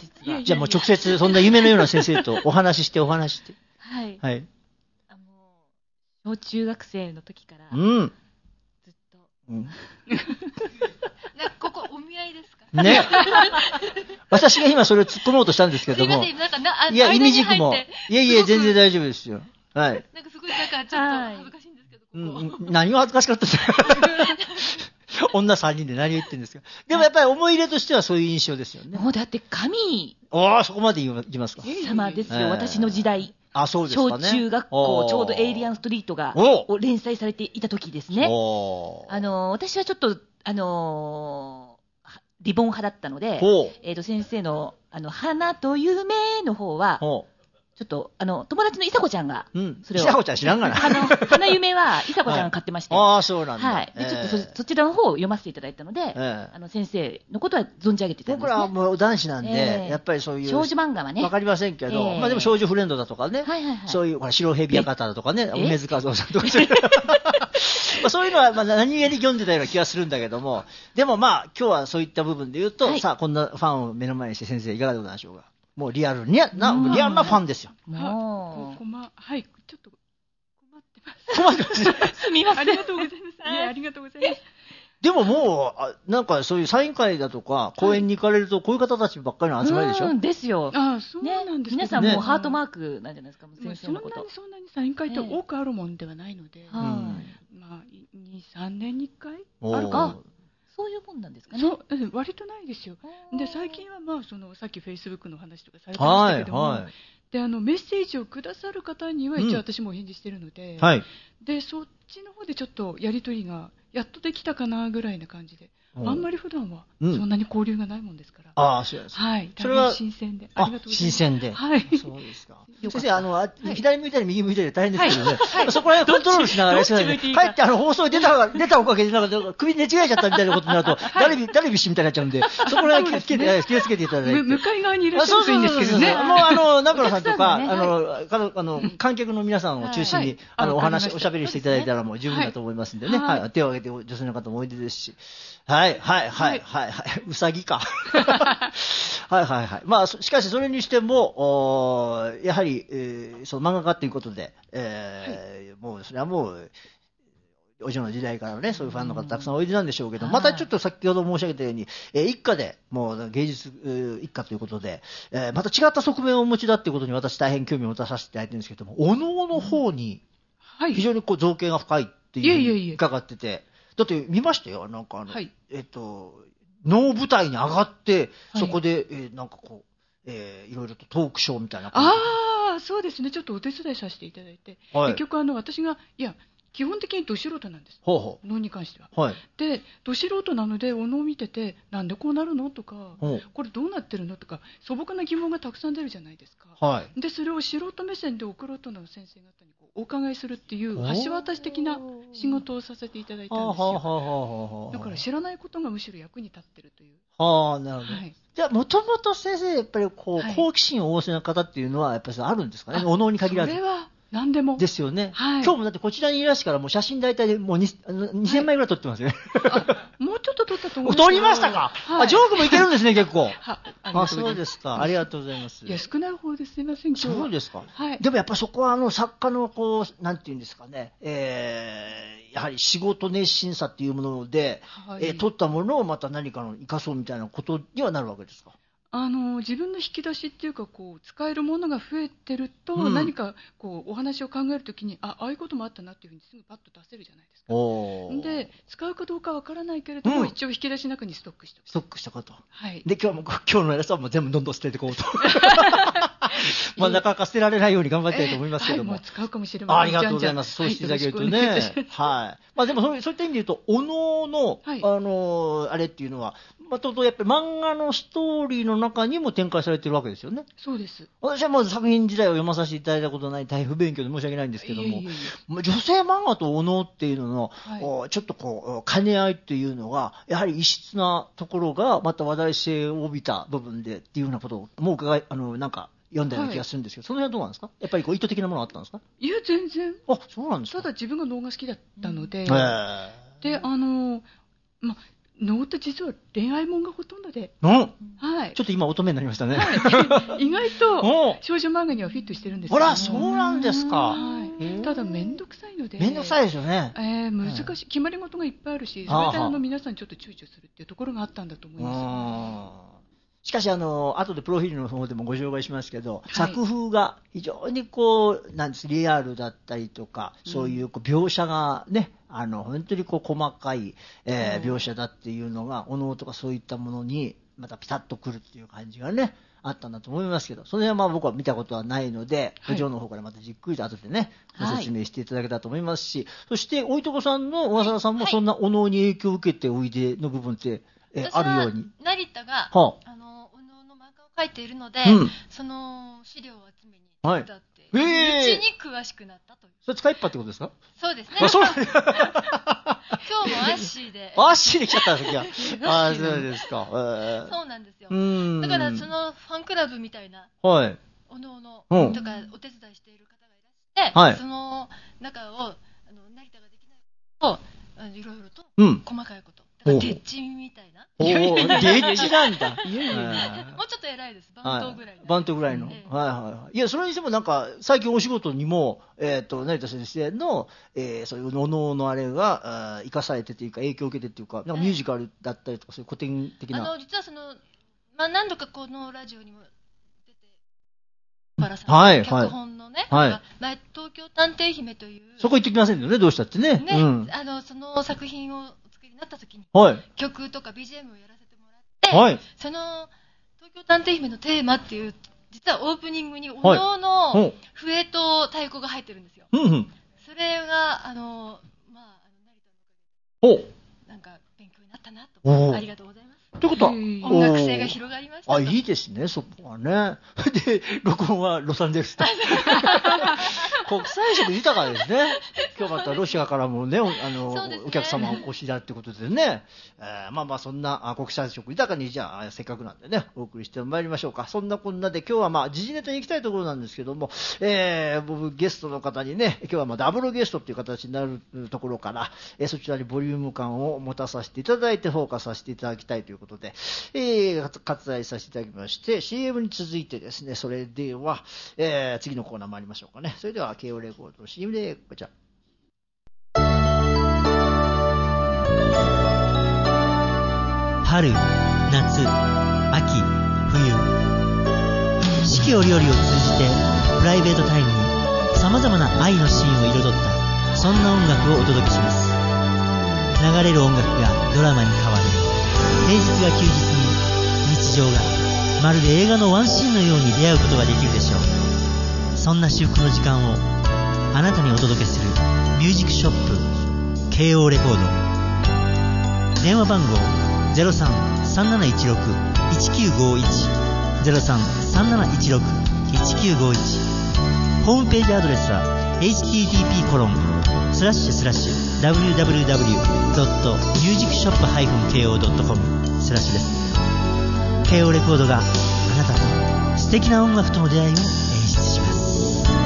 じゃあもう直接、そんな夢のような先生とお話しして、お話して。 はい。 はい。 小中学生の時から、 うん、 ずっと、 うん、 なんかここお見合いですかね。私が今それを突っ込もうとしたんですけども、 すいません、なんかな、 いや、意味軸も、いやいや、全然大丈夫ですよ。はい。 なんかすごい、なんかちょっと恥ずかしいんですけど、ここうん、何が恥ずかしかったんですか女さんにんで何を言ってるんですか。でもやっぱり思い入れとしてはそういう印象ですよね。 もうだって神、 ああ、そこまで言いますか。 様ですよ、えー、私の時代。 あ、そうですかね。 小中学校、ちょうどエイリアンストリートがを連載されていた時ですね。あの私はちょっと、あのー、リボン派だったので、えー、と先生のあの花と夢の方は、ちょっと、あの、友達のいさこちゃんが、 うん。それを。いさこちゃん知らんがな。 あの、花夢はいさこちゃんが買ってまして。 はい、ああ、そうなんだ。 はい。で、ちょっとそ、えー、そちらの方を読ませていただいたので、えー、あの、先生のことは存じ上げてたんですね。 僕らはもう男子なんで、えー、やっぱりそういう。 少女漫画はね。 わかりませんけど、えー、まあでも少女フレンドだとかね。はいはいはい。そういう、ほら、白蛇館だとかね、梅津和夫さんとか。まあそういうのは、まあ何気に読んでたような気がするんだけども、でもまあ、今日はそういった部分で言うと、はい、さあ、こんなファンを目の前にして先生いかがでございましょうか。もうリアルにな、リアルなファンですよ。 もう、こま、はい、ちょっと困ってます。 困ってます。 すみません。 ありがとうございます。いや、ありがとうございます。 でももう、なんかそういうサイン会だとか、講演に行かれると、こういう方たちばっかりの集まりでしょ。 うん、ですよ。 ああ、そうなんですね。 皆さんもうハートマークなんじゃないですか、先生のこと。 そんなにそんなにサイン会って多くあるもんではないので、まあ、に、さんねんにいっかいあるかな。 そういうもんなんですかね。 そう、割とないですよ。で、最近はまあ、その、さっきフェイスブックの話とかされてましたけども、はいはい、で、あの、メッセージをくださる方には一応私もお返事してるので、うんはい、で、そっちの方でちょっとやりとりが、やっとできたかなぐらいな感じで、あんまり普段はそんなに交流がないもんですから。 うん、ああ、そうです。 はい。それは新鮮で。 ありがとうございます。新鮮で。 はい。 そうですか。先生、あの、はい、左向いたり右向いたり大変ですけどね。はい、そこら辺コントロールしながらやってくださいね。帰ってあの放送に出た、出たおかげで、なんか首寝違えちゃったみたいなことになると、ダルビダルビッシュみたいになっちゃうんで、そこら辺気をつけて、気をつけていただいて。 向かい側にいらっしゃるといいんですけどね。 もうあの、中野さんとか、あの、あの、観客の皆さんを中心に、あの、お話、おしゃべりしていただいたらもう十分だと思いますんでね。はい。手を挙げて女性の方もおいでですし。はい、はい、はい、はい、はい。うさぎか。はい、はい、はい。まあ、しかしそれにしても、やはり、えー、その漫画家ということで、えーはい、もう、それはもう、 お嬢の時代からね、そういうファンの方たくさんおいでなんでしょうけど、またちょっと先ほど申し上げたように、えー、一家で、もう芸術一家ということで、えー、また違った側面をお持ちだっていうことに私大変興味を持たさせていただいてるんですけども、お能の方に、非常にこう造形が深いっていう伺ってて、いえいえいえ、だって見ましたよ、なんかあの、はい、えっと、能舞台に上がって、そこで、はい、えー、なんかこう、えー、いろいろとトークショーみたいな感じで。 ああ、そうですね。ちょっとお手伝いさせていただいて。はい、結局、あの、私が、いや、基本的にど素人なんです。ほうほう。能に関しては。はい。で、ど素人なので、お能を見てて、なんでこうなるのとか、これどうなってるのとか、素朴な疑問がたくさん出るじゃないですか。はい。で、それを素人目線でお玄人の先生方にこうお伺いするっていう、橋渡し的な仕事をさせていただいたんですよ。はあはあはあはあ。だから知らないことがむしろ役に立ってるという。 はあ、なるほど。はい。じゃあ、もともと先生、やっぱりこう、はい、好奇心旺盛な方っていうのは、やっぱりあるんですかね。お能に限らず。 それは、何でも。 ですよね。はい。今日もだってこちらにいらしてからもう写真大体でもうにせんまいぐらい撮ってますよね。 はい、もうちょっと撮ったと思う。 撮りましたか、はい、あ、ジョークもいけるんですね、結構。あ, あ、そうですか。ありがとうございます。 いや、少ない方ですいません、今日は。 そうですか。はい。でもやっぱりそこはあの、作家のこう、なんていうんですかね、えー、やはり仕事熱心さっていうもので、はい、えー、撮ったものをまた何かの生かそうみたいなことにはなるわけですか。 あの自分の引き出しっていうかこう使えるものが増えてると、うん、何かこうお話を考えるときにあああいうこともあったなっていうふうにすぐパッと出せるじゃないですか。で使うかどうかわからないけれども、うん、一応引き出しの中にストックしておく。 ストックしたこと。 はい。 で今日も今日のやつはもう全部どんどん捨てていこうと。まあなかなか捨てられないように頑張りたいと思いますけども。 はい、もう使うかもしれません。 ありがとうございます。そうしていただけるとね。はい。はい、まあでもそういった意味で言うとお能の、はい、あのあれっていうのは。まあ、ととやっぱり漫画のストーリーの中にも展開されてるわけですよね。 そうです。 私はまず作品自体を読まさせていただいたことない大変不勉強で申し訳ないんですけども、いえいえいえ、女性漫画とお能っていうのの、はい、ちょっとこう兼ね合いっていうのがやはり異質なところがまた話題性を帯びた部分でっていうようなことをもう伺いあのなんか読んだような気がするんですけど、はい、その辺はどうなんですか。やっぱりこう意図的なものがあったんですか。 いや全然。 あ、そうなんですか。 ただ自分が能が好きだったので、うん、であのま能って実は恋愛もんがほとんどで、 うん、はい、ちょっと今乙女になりましたね。 はい、意外と少女漫画にはフィットしてるんですよ。 ほら、そうなんですか。 はい、ただ面倒くさいので。 面倒くさいですよね。 えー、難しい、決まり事がいっぱいあるし、それであの皆さんちょっと躊躇するっていうところがあったんだと思います。 しかしあの後でプロフィールの方でもご紹介しますけど、はい、作風が非常にこうなんですリアルだったりとか、うん、そういうこう描写がね、あの本当にこう細かい、えー、描写だっていうのがお能とかそういったものにまたピタッとくるっていう感じがねあったんだと思いますけど、その辺はまあ僕は見たことはないので、お嬢の方からまたじっくりと後でね、ご説明していただけたらと思いますし、はい、そしておいとこさんの小笠原さんもそんなお能に影響を受けておいでの部分って、えー、あるように。 成田が、はあ、あの書いているので、うん、その資料を集めに行ったって、はい、えー、うちに詳しくなったという。 それ使いっぱってことですか。 そうですね。 あ、そう今日もアッシーで。 アッシーで来ちゃったんですよ。ああ、そうですか。えー、そうなんですよ。うんだからそのファンクラブみたいな、 はい、 おのおのとかお手伝いしている方がいらして、はい、その中をあの成田ができないことをいろいろと細かいこと。うん、デッチみたいな。 おー、デッチなんだ。 いやいやもうちょっと偉いです。バントぐらい、はい。 バントぐらいの。えー、はいはいはい。いや、それにしてもなんか、最近お仕事にも、えっ、ー、と、成田先生の、えー、そういうお能のあれが、生かされてというか、影響を受けてというか、なんかミュージカルだったりとか、そういう古典的な。 あの、実はその、まあ、何度かこのラジオにも出て、バラさん、 はい、 脚本のね、 はい、 前、東京探偵姫という。 そこ行ってきませんよね、どうしたってね。 ね、うん、あの、その作品を、なった時に、はい、曲とか ビージーエム をやらせてもらって、はい、その東京探偵姫のテーマっていう実はオープニングにお能の笛と太鼓が入ってるんですよ。はい、それがあのまああの成田のおかげでなんか勉強になったなと。ありがとうございます。 ということは音楽性が広がりました。 あ、いいですね、そこはね。で、録音はロサンゼルスで。国際色豊かですね。今日またロシアからもね、あの、ね、お客様お越しだってことでね。えー、まあまあそんな国際色豊かにじゃあせっかくなんでね、お送りしてまいりましょうか。そんなこんなで今日はまあ時事ネタに行きたいところなんですけども、えー、僕ゲストの方にね、今日はまあダブルゲストっていう形になるところから、えー、そちらにボリューム感を持たさせていただいてフォーカスさせていただきたいということで、えー、割愛させていただきまして、シーエム に続いてですね、それでは、えー、次のコーナー参りましょうかね。それでは、ケーオー レコードの シーエム で、こちら。 春、夏、秋、冬、四季折々を通じてプライベートタイムにさまざまな愛のシーンを彩ったそんな音楽をお届けします。流れる音楽がドラマに変わる。平日が休日に日常がまるで映画のワンシーンのように出会うことができるでしょう。そんな至福の時間をあなたにお届けするミュージックショップ ケーオー レコード。電話番号 ゼロさん さんなないちろく いちきゅうごいち ゼロさん さんなないちろく いちきゅうごいち。ホームページアドレスは エイチティーティーピー コロンスラッシュスラッシュ ダブリューダブリューダブリュー ドット ミュージックショップ ケーオー ドット コム スラッシュです。 ケーオー レコードがあなたと素敵な音楽との出会いを演出します。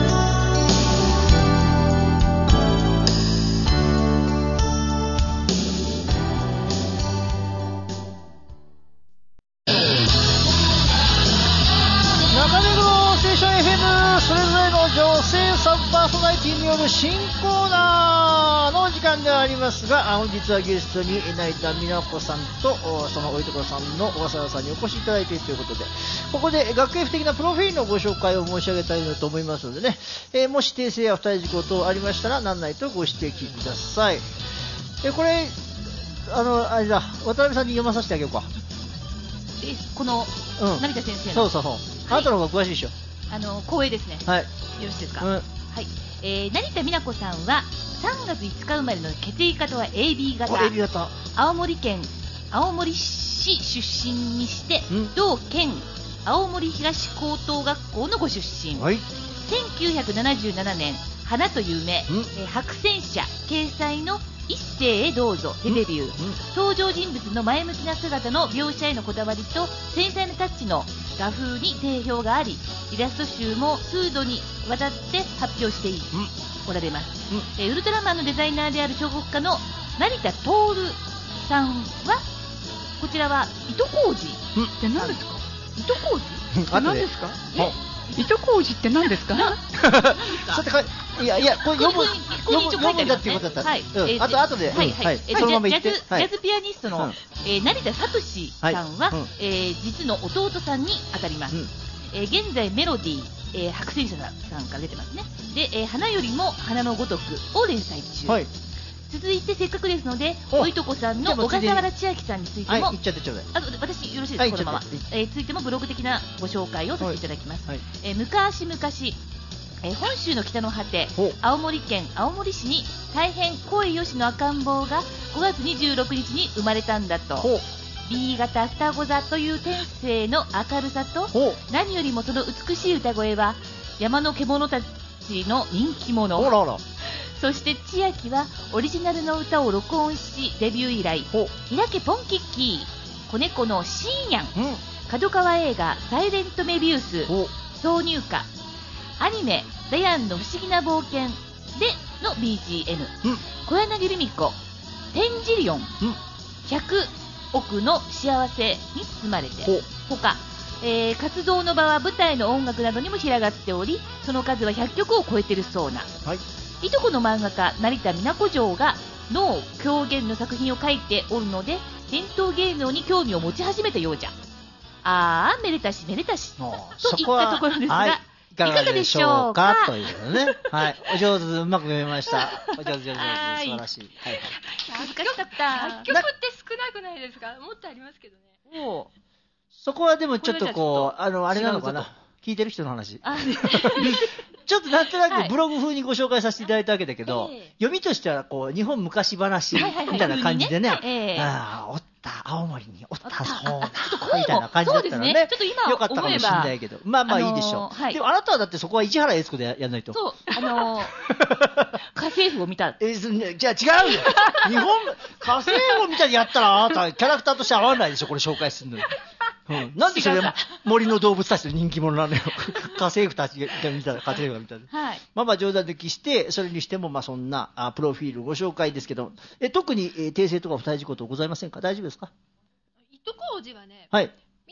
女性サブパーソナリティによる新コーナーの時間ではありますが、本日はゲストに成田美奈子さんとそのおいところさんの小笠原さんにお越しいただいているということで、ここで学芸的なプロフィールのご紹介を申し上げたいと思いますのでね、えー、もし訂正や不退事項等ありましたら何なりとご指摘ください。えー、これあのあれだ、渡辺さんに読まさせてあげようか。 えこの、うん、成田先生のそうそうそう、はい、あなたの方が詳しいでしょ。 あの光栄ですね。 はい。 よろしいですか。 うん、 はい。えー、成田美奈子さんはさんがついつか生まれの血液型は エービー 型。 エービー 型。 青森県青森市出身にして、同県青森東高等学校のご出身。はい。せんきゅうひゃくななじゅうななねん花という名、えー、白戦車掲載の一世へどうぞでデビュー。登場人物の前向きな姿の描写へのこだわりと繊細なタッチの画風に定評があり、イラスト集も数度にわたって発表しておられます。えー、ウルトラマンのデザイナーである彫刻家の成田徹さんは、こちらは糸工事って何ですか？糸工事って何ですか？ 糸工事って何ですか？ さてかいやいや、これ読む読むんだっていうことだった。はい。あとあとで、はいはい。そのまま言って。ジャズピアニストの成田聡さんは実の弟さんにあたります。現在メロディー白戦車さんから出てますね。で、花よりも花のごとくを連載中。続いてせっかくですので、おいとこさんの小笠原千秋さんについても、 言っちゃってちょうだい。 あ、私よろしいですか、このまま。えー、ついてもブログ的なご紹介をさせていただきます。えー、昔々、えー、本州の北の果て、青森県青森市に大変恋よしの赤ん坊がごがつにじゅうろくにちに生まれたんだと。ビー 型双子座という天性の明るさと、何よりもその美しい歌声は山の獣たちの人気者。 ほらほら。 そして千秋はオリジナルの歌を録音し、デビュー以来、開けポンキッキー、子猫のシーヤン、角川映画サイレントメビウス、挿入歌、アニメダヤンの不思議な冒険での ビージーエム、小柳ルミ子、テンジリオン、ひゃくおくの幸せに包まれて、ほか、えー、活動の場は舞台の音楽などにも広がっており、その数はひゃっきょくを超えているそうな。はい、いとこの漫画家成田美奈子嬢が能狂言の作品を書いておるので、伝統芸能に興味を持ち始めたようじゃ。あーめでたしめでたしといったところですが、はい、いかがでしょうかというね。はい、お上手、うまく読みました。お上手、上手、素晴らしい。はい、 難しかった。 ひゃっきょくって少なくないですか？もっとありますけどね。 もうそこはでもちょっとこう、あのあれなのかな。聞いてる人の話。ちょっとなんとなくブログ風にご紹介させていただいたわけだけど、はい、読みとしてはこう日本昔話みたいな感じでね、ああおった青森におったそうなみたいな感じだったのね。 ねちょっと今よかったかもしれないけど、まあまあいいでしょう。あのーはい、でもあなたはだってそこは市原悦子でやらないと。 そうあのー、家政婦を見た。 えー、じゃあ違うよ。日本家政婦を見たりやったらあなたキャラクターとして合わないでしょこれ紹介するのに。うん、なんでそれ森の動物たちの人気者なのよ。家政婦たちが見たら、家政婦が見たら。はい。まあまあ冗談抜きして、それにしてもまあそんなあプロフィールご紹介ですけど、え特に、えー、訂正とか不退事項とございませんか？大丈夫ですか？ 糸工事はね、 はい。 美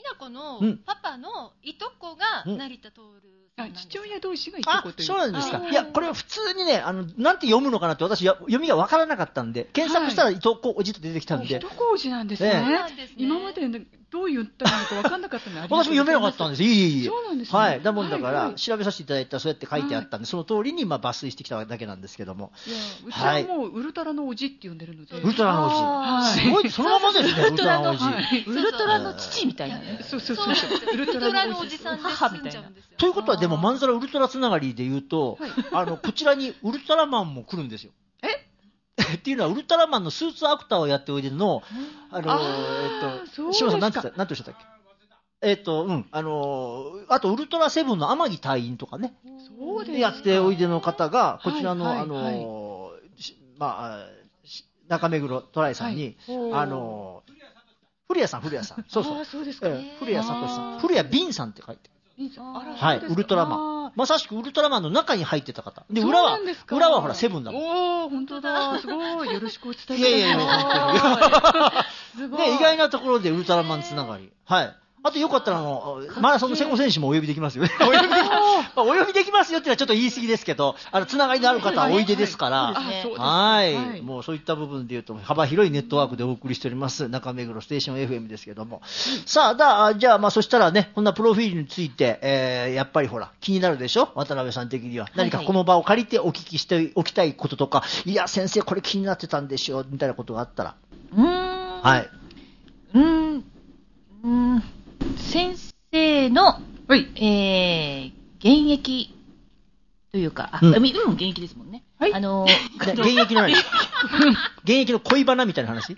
な子のパパのいとこが成田徹さんなんです。 父親同士がいとこという。 あ、そうなんですか。いや、これは普通にね、あの、なんて読むのかなって私、読みがわからなかったんで、検索したらいとこおじと出てきたんで。 いとこおじなんですね。今までどう言ったのかわかんなかったので、 私も読めなかったんです。いえいえいえ。 そうなんですね。 はい。だもんだから、調べさせていただいたらそうやって書いてあったんで、その通りにまあ抜粋してきただけなんですけども。 いや、うちはもうウルトラのおじって呼んでるので。 ウルトラのおじ。すごい、そのままですね、ウルトラのおじ。 ウルトラの父みたいなね。 そうそうそう。ウルトラのおじさん母みたいな。 ということはでも、まんざらウルトラつながりで言うと、あの、こちらにウルトラマンも来るんですよ。 えっていうのは、ウルトラマンのスーツアクターをやっておいでの、あの、えっと、島さん、なんて言った、なんておっしゃったっけ？えっと、うん、あのー、あと、ウルトラセブンの天城隊員とかね。 そうですやっておいでの方が、こちらの、はいはい、あのー、まあ、中目黒トライさんに、はい、あのー、古谷さん、古谷さん。そうそう。 あ、そうですか。 えー、古谷聡さん。古谷敏さんって書いてあら、 はい、ウルトラマン。まさしくウルトラマンの中に入ってた方。で、裏は、裏はほら、セブンだもん。 おー、本当だ。すごい。よろしくお伝えください。 いやいやいや、本当に。ね、意外なところでウルトラマンつながり。はい。あとよかったら、あの、マラソンの専門選手もお呼びできますよね。お呼びでき、お呼びできますよってのはちょっと言い過ぎですけど、あの、つながりのある方はおいでですから、はい。もうそういった部分で言うと、幅広いネットワークでお送りしております、中目黒ステーション エフエム ですけども。さあ、だ、じゃあ、まあそしたらね、こんなプロフィールについて、えー、やっぱりほら、気になるでしょ？渡辺さん的には。何かこの場を借りてお聞きしておきたいこととか、いや、先生これ気になってたんでしょ、みたいなことがあったら。 うーん。 はい。 うーん。うーん。先生の、 はい、 えー、現役というか、あ、うん、現役ですもんね。 はい。 あのー、現役の何現役の恋バナみたいな話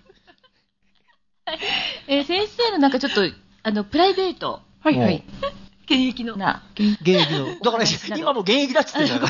えー、先生のなんかちょっと、あの、プライベート。 はいはい。 現役の。な。 現役の。だから、今も現役だっつってんだから。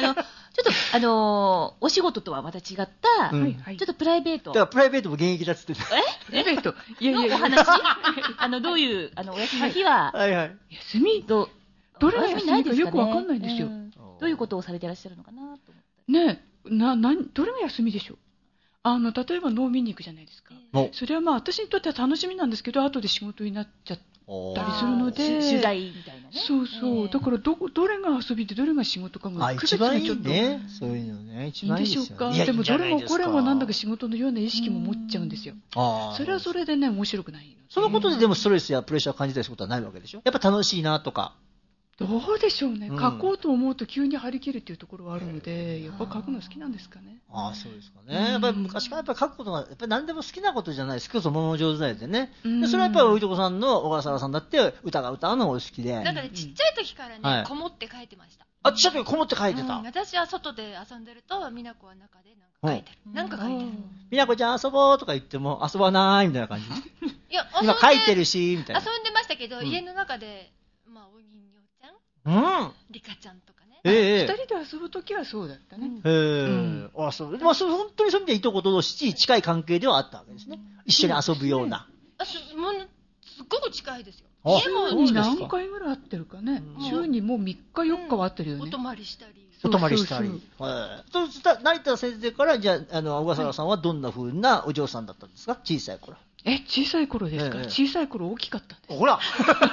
あの、ちょっと、あのー、お仕事とはまた違った、うん、ちょっとプライベート。 だから、プライベートも現役だっつってんだ。 えプライベートいやいや、お話あの、どういう、あの、お休みの日は、 はいはい。 休みど、どれが休みかよくわかんないんですよ、うん。 どういうことをされてらっしゃるのかなと思って。 ねえ、な、な、どれが休みでしょう。あの、例えば能を見に行くじゃないですか。それはまあ、私にとっては楽しみなんですけど、後で仕事になっちゃったりするので。 取材みたいなね。 そうそう。だから、ど、どれが遊びでどれが仕事かも区別がちょっと。 ね。そういうのね。一番いいですよね。 いいでしょうか。でも、どれもこれもなんだか仕事のような意識も持っちゃうんですよ。ああ。それはそれでね、面白くない。 そのことででもストレスやプレッシャーを感じたりすることはないわけでしょ。やっぱ楽しいなとか。 どうでしょうね、うん、書こうと思うと急に張り切るっていうところはあるので、やっぱ書くの好きなんですかね。 ああ、そうですかね。うん、やっぱり昔からやっぱり書くことが、やっぱり何でも好きなことじゃないです。そ物の上手なやつでね。うん、でそれはやっぱりおいとこさんの小笠原さんだって歌が歌うのがお好きで。 だからちっちゃい時からね、はい、こもって書いてました。 あ、ちっちゃい時こもって書いてた。 うん、私は外で遊んでると、美奈子は中でなんか書いてる。うん、なんか書いてる。 美奈子ちゃん遊ぼうとか言っても遊ばないみたいな感じ。 いや、 今書いてるし、みたいな。 遊んでましたけど、うん、家の中で、まあ、お人形ちゃんうん。 リカちゃんとかね。 ええー。二人で遊ぶときはそうだったね。 へえー。うん、あ、そう。まあ、そ本当にそういう意味でいとこと同士近い関係ではあったわけですね。一緒に遊ぶような。 あ、す、もう、すっごく近いですよ。 家も何回ぐらい会ってるかね。うん、週にもうみっかよっかは会ってるよね。うん、 お泊まりしたり。 お泊まりしたり。はい。そうした成田先生から、じゃあ、あの、小笠原さんはどんな風なお嬢さんだったんですか？小さい頃。 え、小さい頃ですか？ええ、小さい頃大きかったんです。 ほら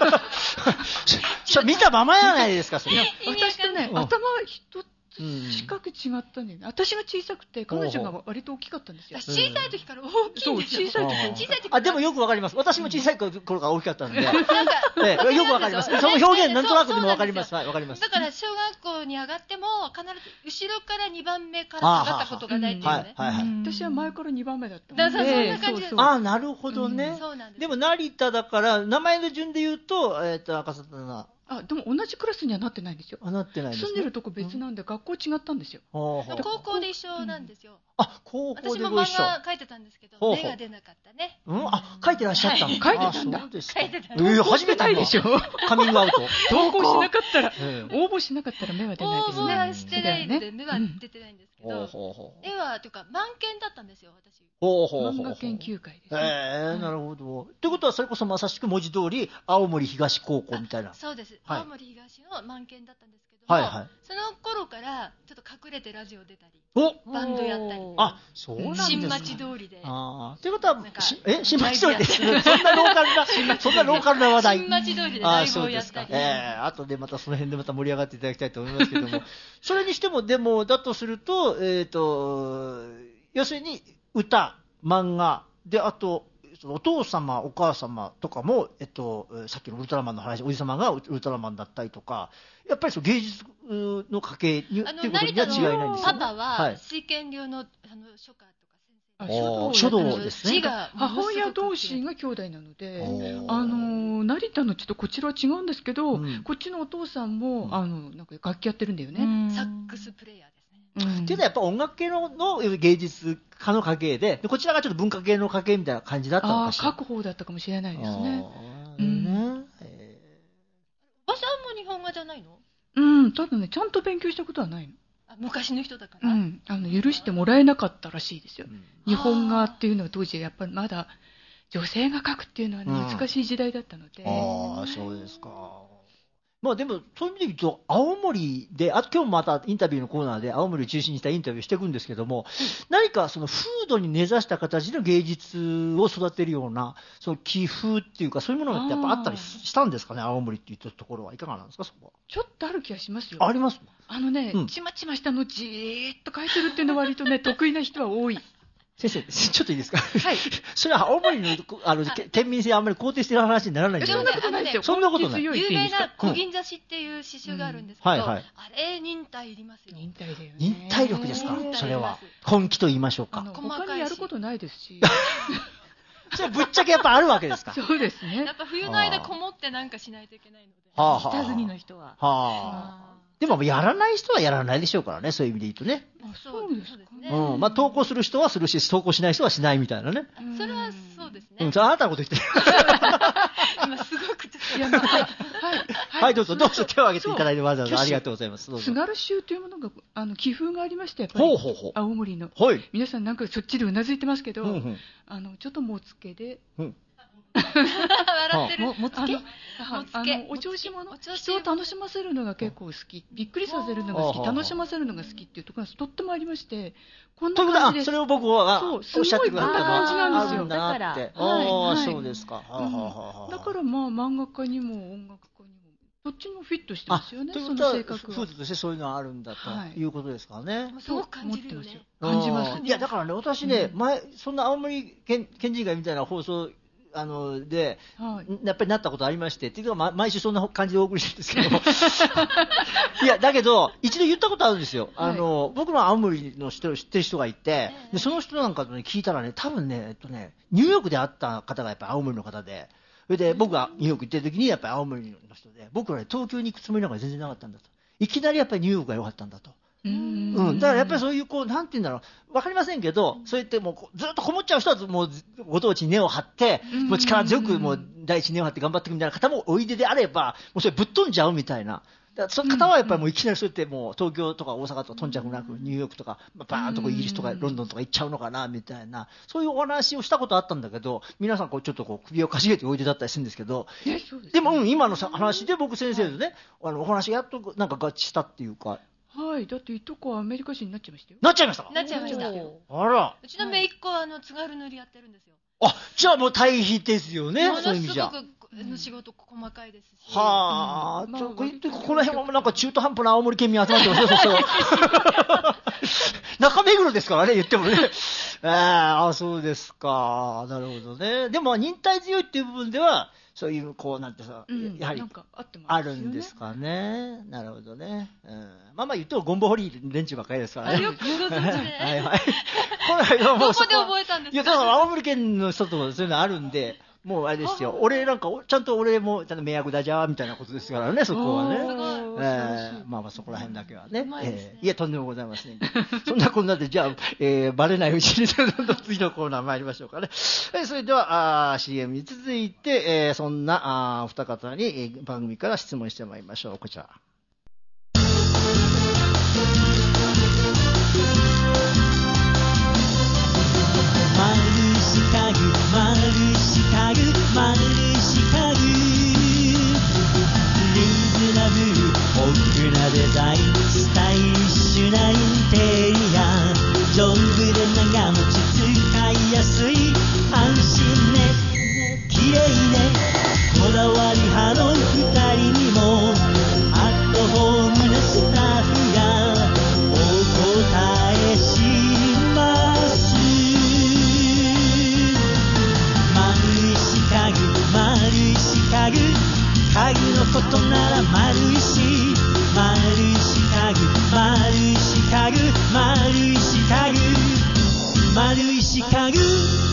見たままやないですか、それ。 私とね、頭一つ近く違ったんだよね。私が小さくて、彼女が割と大きかったんですよ。 小さい時から大きいんですよ。 そう、小さい時。小さい時。 あ、でもよくわかります。私も小さい頃が大きかったんで。なんか、よくわかります。その表現、なんとなくでもわかります。はい、わかります。 だから、小学校に上がっても、必ず、後ろからにばんめから上がったことがないっていうね。 はい、はい。 私は前からにばんめだっただから、そんな感じです。 あ、なるほどね。そうなんです。でも、成田だから、名前の順で言うと、えっと、赤坂な。 あ、でも同じクラスにはなってないんですよ。 あ、なってないですね。 住んでるとこ別なんで、学校違ったんですよ。 高校で一緒なんですよ。 あ、高校で一緒。 私も漫画書いてたんですけど、芽が出なかったね。 うん、あ、書いてらっしゃったの？ 書いてたんだ。 そうですか。 書いてた。 えー、初めてでしょ。 カミングアウト。 投稿しなかったら、応募しなかったら芽は出ないですね。 応募はしてないので、芽は出てないんですけど、絵は、というか、漫研だったんですよ、私。 ほうほうほう。 漫画研究会です。 ええ、なるほど。ということは、それこそまさしく文字通り、青森東高校みたいな。 そうです。青森東の満研だったんですけども、 はいはい、 その頃からちょっと隠れてラジオ出たり、 おバンドやったり、 あ、そうなんですか。 新町通りで。 ああ、ということは、え、新町通りで、そんなローカルな、そんなローカルな話題。 新町通りでライブをやったり。 ええー、あとでまたその辺でまた盛り上がっていただきたいと思いますけども、それにしても、でも、だとすると、えっと、要するに、歌、漫画、で、あと、お父様、お母様とかも、えっと、さっきのウルトラマンの話、おじ様がウルトラマンだったりとか、やっぱりその芸術の家系にっていうことには違いないんですよ、ね。 パパは水剣流の、あの書家とか先生、書道ですね。 母親同士が兄弟なので、あの成田のちょっとこちらは違うんですけど、うん、こっちのお父さんも、うん、あのなんか楽器やってるんだよね。 サックスプレイヤー。 うん、っていうのはやっぱ音楽系 の, の芸術家の家系 で, でこちらがちょっと文化系の家系みたいな感じだったのかしら。 あ、書く方だったかもしれないですね。 うん、えー、おばさんも日本画じゃないの？ うん、ただねちゃんと勉強したことはないの。 あ、昔の人だから、 うん、あの許してもらえなかったらしいですよ、うん、日本画っていうのは当時やっぱりまだ女性が描くっていうのは、ね、うん、難しい時代だったので。 ああ、そうですか。まあでも、そういう意味で言うと、青森で、あ今日もまたインタビューのコーナーで青森を中心にしたインタビューをしていくんですけども、何かその風土に根ざした形の芸術を育てるような、その寄付っていうか、そういうものがやっぱあったりしたんですかね、青森っていうところは。いかがなんですか、そこは。 ちょっとある気がしますよ。 ありますあのね、うん、ちまちましたのじーっと書いてるっていうのは割とね、得意な人は多い。 先生、ちょっといいですか。 はい。 それは青森の、あの、県民性あんまり肯定してる話にならないんじゃないですか。 そんなことないですよ。 そんなことない。 有名な小銀刺しっていう刺繍があるんですけど、うんはいはい、あれ、忍耐いりますよ。 忍耐だよね。 忍耐力ですか、それは。根気と言いましょうか。 他にやることないですし。 それぶっちゃけやっぱあるわけですか。 そうですね。 やっぱ冬の間こもってなんかしないといけないので。 はあ、 下積みの人は。 はあ。でもやらない人はやらないでしょうからね、そういう意味で言うとね。 あ、そうですね。 うん、まあ投稿する人はするし、投稿しない人はしないみたいなね。 それはそうですね。 うん、それあなたのこと言ってる。 今すごくちょっと。いや、 まあ、はい、はい、はい、どうぞ、どうぞ手を挙げていただいてわざわざありがとうございます。 津軽集というものが、あの、寄付がありまして、やっぱり。 ほうほうほう。 青森の。 はい。 皆さんなんかそっちでうなずいてますけど、うんうん、あの、ちょっともつけで、 うん笑ってる。 もつけあのお調子者、人を楽しませるのが結構好き、びっくりさせるのが好き、楽しませるのが好きっていうところがとってもありまして、こんな感じです。 それを僕はおっしゃってくださった感じなんですよ。 だから、ああ、そうですか。 だからまあ漫画家にも音楽家にもどっちもフィットしてますよね。その性格は。 風土としてそういうのがあるんだということですからね。 すごく感じるよね。 感じます。 いやだからね、私ね、前そんな青森県県人会みたいな放送あので、はい、やっぱりなったことありまして、っていうか、ま、毎週そんな感じでお送りしてるんですけどいやだけど一度言ったことあるんですよ、はい、あの僕の青森の知ってる、知ってる人がいて、でその人なんかと、ね、聞いたらね、多分ね、えっとね、ニューヨークで会った方がやっぱり青森の方で、それで僕がニューヨーク行ってる時にやっぱり青森の人で、僕は、ね、東京に行くつもりなんか全然なかったんだと、いきなりやっぱりニューヨークが良かったんだと。うん、だからやっぱりそういうこうなんていうんだろう、分かりませんけど、そうやってもうずっとこもっちゃう人はもうご当地に根を張って、もう力強くもう第一に根を張って頑張っていくみたいな方もおいでであれば、もうそれぶっ飛んじゃうみたいな。だからその方はやっぱりもういきなりそうやってもう東京とか大阪とか頓着なくニューヨークとかバーンとこうイギリスとかロンドンとか行っちゃうのかなみたいな、そういうお話をしたことあったんだけど、皆さんこうちょっとこう首をかしげておいでだったりするんですけど、でも、うん、今の話で僕先生とね、あのお話がやっとなんか合致したっていうか。 はい、だっていとこはアメリカ人になっちゃいましたよ。 なっちゃいましたか。 なっちゃいました。 あら。 うちの姪っ子はあの津軽塗りやってるんですよ。 あ、じゃあもう対比ですよね。 ものすごく仕事細かいですし。 はあ、うん、ちょ、この辺はなんか中途半端な青森県民集まってますね。そう中目黒ですからね、言ってもね。ああ、そうですか。なるほどね。でも忍耐強いっていう部分では。そういうこうなんてさ、うん、やはりあるんですかね。なるほどね。うん、まあまあ言ってもゴンボホリー連中ばっかりですからね。 よくご存知ね。 はいはい。こどこで覚えたんですか。 いやだから青森県の人ともそういうのあるんで。もうあれですよ、俺なんかちゃんと俺もちゃんと迷惑だじゃーみたいなことですからね、そこはね、えー、まあまあそこら辺だけはね、ねえー、いやとんでもございません、ね、そんなこんなでじゃあ、えー、バレないうちにどんどん次のコーナー参りましょうかね。えー、それではあ シーエム に続いて、えー、そんなあお二方に、えー、番組から質問してまいりましょう。こちら。 マルシカグマルシカグマルシカグリーズナブルホックなデザことなら丸石丸石家具丸石家具丸石家具丸石家具。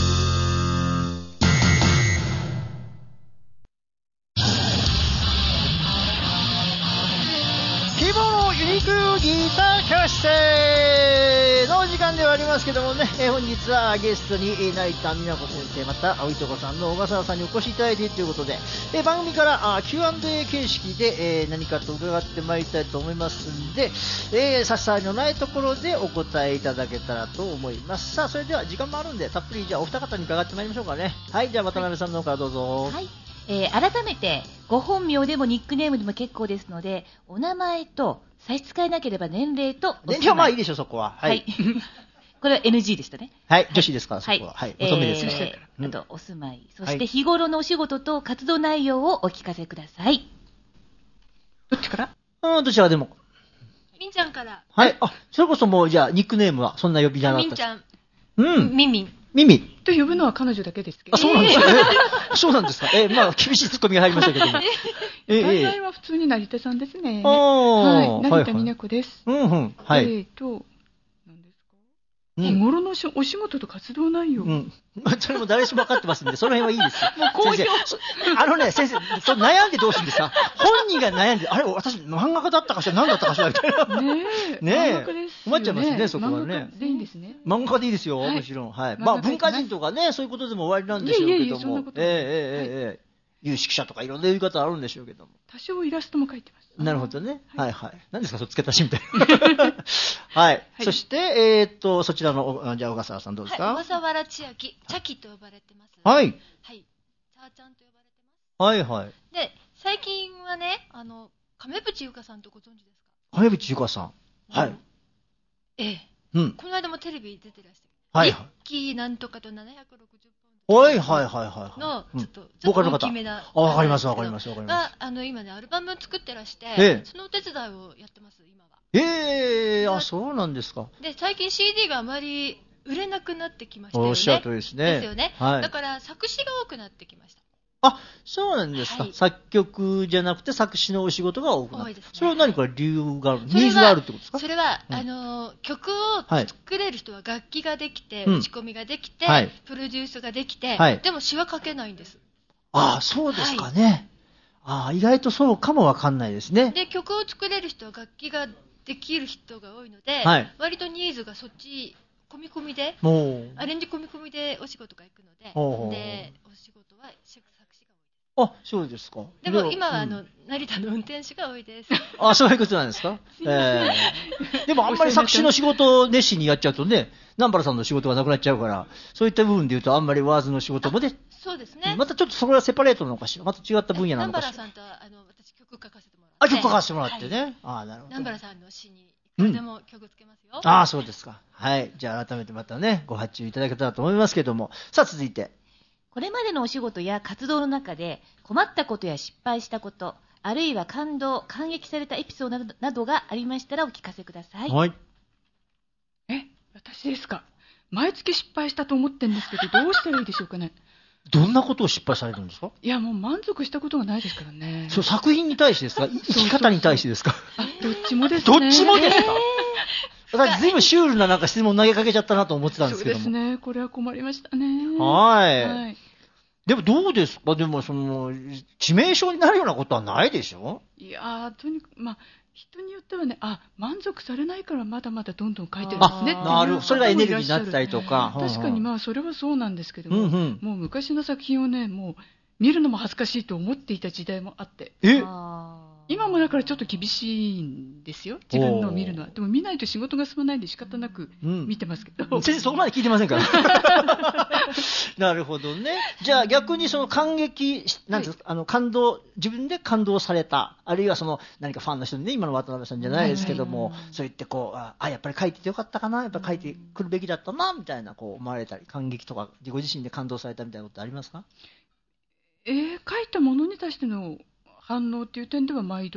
希望のユニークギター教室の時間ではありますけどもね、えー、本日はゲストに、えー、成田美奈子先生、また青いとこさんの小笠原さんにお越しいただいているということで、えー、番組からあ キューアンドエー 形式で、えー、何かと伺ってまいりたいと思いますんで、えー、差し障りのないところでお答えいただけたらと思います。さあ、それでは時間もあるんでたっぷりじゃあお二方に伺ってまいりましょうかね。はい、じゃあ渡辺さんの方からどうぞ。 はい、えー、改めてご本名でもニックネームでも結構ですので、お名前と差し支えなければ年齢と年齢はまあいいでしょう、そこは。はい、はいこれは エヌジー でしたね。 はい、女子ですから、そこは。はい、乙女ですから。 えー、あと、お住まい、そして日頃のお仕事と活動内容をお聞かせください。 どっちからうん、どちらでも。 みんちゃんから。 はい、あ、それこそもう、じゃあ、ニックネームは、そんな呼び名だった。 みんちゃん。 うん。 みみん。 みみ。 と呼ぶのは彼女だけですけど。 あ、そうなんですか。えー、そうなんですか。えー、まあ、厳しいツッコミが入りましたけども。 えー、大体は普通に成田さんですね。 ああ、 はい。成田美奈子です。 うんうん。はい。 えーと、日頃のしお仕事と活動内容、うん、 それも誰しも分かってますんで、その辺はいいですよ。もう公表あのね、先生、そ悩んでどうするんですか。本人が悩んで、あれ、私、漫画家だったかしら、何だったかしらみたいな。 ねえ。ねえ。漫画家ですよね。 困っちゃいますね、そこはね。 漫画家でいいんですね。 漫画家でいいですよ、もちろん。はい。まあ、文化人とかね、そういうことでも終わりなんでしょうけども。いやいやいや、そんなことない。ええええええ。有識者とかいろんな言い方あるんでしょうけども。 多少イラストも描いてます。 なるほどね。はいはい。何ですか、そっ付け足しみたいな。はい。そして、えっと、そちらの、じゃあ、小笠原さんどうですか。 小笠原千秋、茶木と呼ばれてます。 はい。 はい。チャーちゃんと呼ばれてます。 はいはい。 で、最近はね、あの、亀渕ゆかさんとご存知ですか。 亀渕ゆかさん。はい。 ええ。 うん。 この間もテレビ出てらして。 はい。 一期なんとかとななひゃくろくじゅっはいはいはいはい。 の、ちょっと、 ボーカルの方。 大きめな。 あ、わかりますわかりますわかります。 が、あの、今ね、アルバムを作ってらして、 ええ、 そのお手伝いをやってます、今は。 ええー、あ、そうなんですか。 で、最近 シーディー があまり売れなくなってきましたよね。 おっしゃるとおりですね。 ですよね。 はい。 だから、作詞が多くなってきました。 あ、そうなんですか。はい、作曲じゃなくて作詞のお仕事が多くなる。多いですね。それは何か理由がある、ニーズがあるってことですか。 それは、うん、あの、曲を作れる人は楽器ができて、はい、打ち込みができて、はい、プロデュースができて、はい、でも詞は書けないんです。 ああ、そうですかね。はい、ああ、意外とそうかもわかんないですね。 で、曲を作れる人は楽器ができる人が多いので、はい、割とニーズがそっち、込み込みで、アレンジ込み込みでお仕事が行くので、で、お仕事は作詞があ、そうですか。 でも今は、あの、うん、成田の運転手が多いです。 あ、そういうことなんですか。えー、でもあんまり作詞の仕事を熱心にやっちゃうとね、南原さんの仕事がなくなっちゃうから、そういった部分で言うとあんまりワーズの仕事もで、 そうですね。 またちょっとそれはセパレートなのかしら。また違った分野なのかしら。 南原さんとは、あの、私曲書かせてもらって。 あ、曲書かせてもらってね。はい、あ、なるほど。 南原さんの詩に、いくらでも曲つけますよ。 うん、ああ、そうですか。はい。じゃあ改めてまたね、ご発注いただけたらと思いますけども。さあ、続いて。 これまでのお仕事や活動の中で困ったことや失敗したこと、あるいは感動、感激されたエピソードなど、などがありましたらお聞かせください。 はい。 え、私ですか。毎月失敗したと思ってるんですけど、どうしたらいいでしょうかね。 どんなことを失敗されるんですか。 いや、もう満足したことがないですからね。 そう、作品に対してですか、生き方に対してですか。 あ、どっちもですね。 どっちもですか。私ずいぶんシュールななんか質問投げかけちゃったなと思ってたんですけども。 そうですね。これは困りましたね。 はい。はい。でもどうですか。でもその致命傷になるようなことはないでしょ。 いやー、とにかくまあ人によってはね、あ、満足されないからまだまだどんどん書いてるんですねっていう。 なる。それがエネルギーになったりとか。 確かにまあそれはそうなんですけども、うんうん、もう昔の作品をね、もう見るのも恥ずかしいと思っていた時代もあって。 え？ 今もだからちょっと厳しいんですよ、自分のを見るのは。でも見ないと仕事が進まないんで仕方なく見てますけど、 うん、先生そこまで聞いてませんからなるほどね。じゃあ逆にその感激なんですか、はい、あの感動、自分で感動された、あるいはその何かファンの人にね、今の渡辺さんじゃないですけども、はいはいはい、そう言ってこう、あ、やっぱり書いててよかったかな、やっぱり書いてくるべきだったなみたいなこう思われたり、感激とかご自身で感動されたみたいなことありますか。 えー、書いたものに対しての反応っていう点では毎度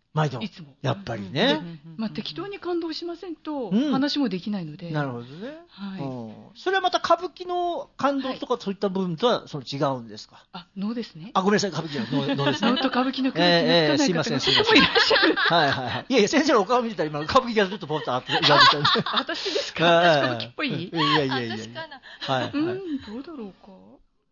毎度。 いつも。 やっぱりね。 まあ、適当に感動しませんと、話もできないので。 なるほどね。はい。それはまた歌舞伎の感動とかそういった部分とはその違うんですか？ あ、能ですね。 あ、ごめんなさい、歌舞伎の能ですね。 能と歌舞伎の区別がつかない方がとてもいらっしゃる。 はいはいはい。いやいや、先生のお顔見てたら今、歌舞伎がずっとポッとあって言われてたんで。 私ですか？私歌舞伎っぽい？いやいやいやいや。 私かな。 はい。 うん、どうだろうか。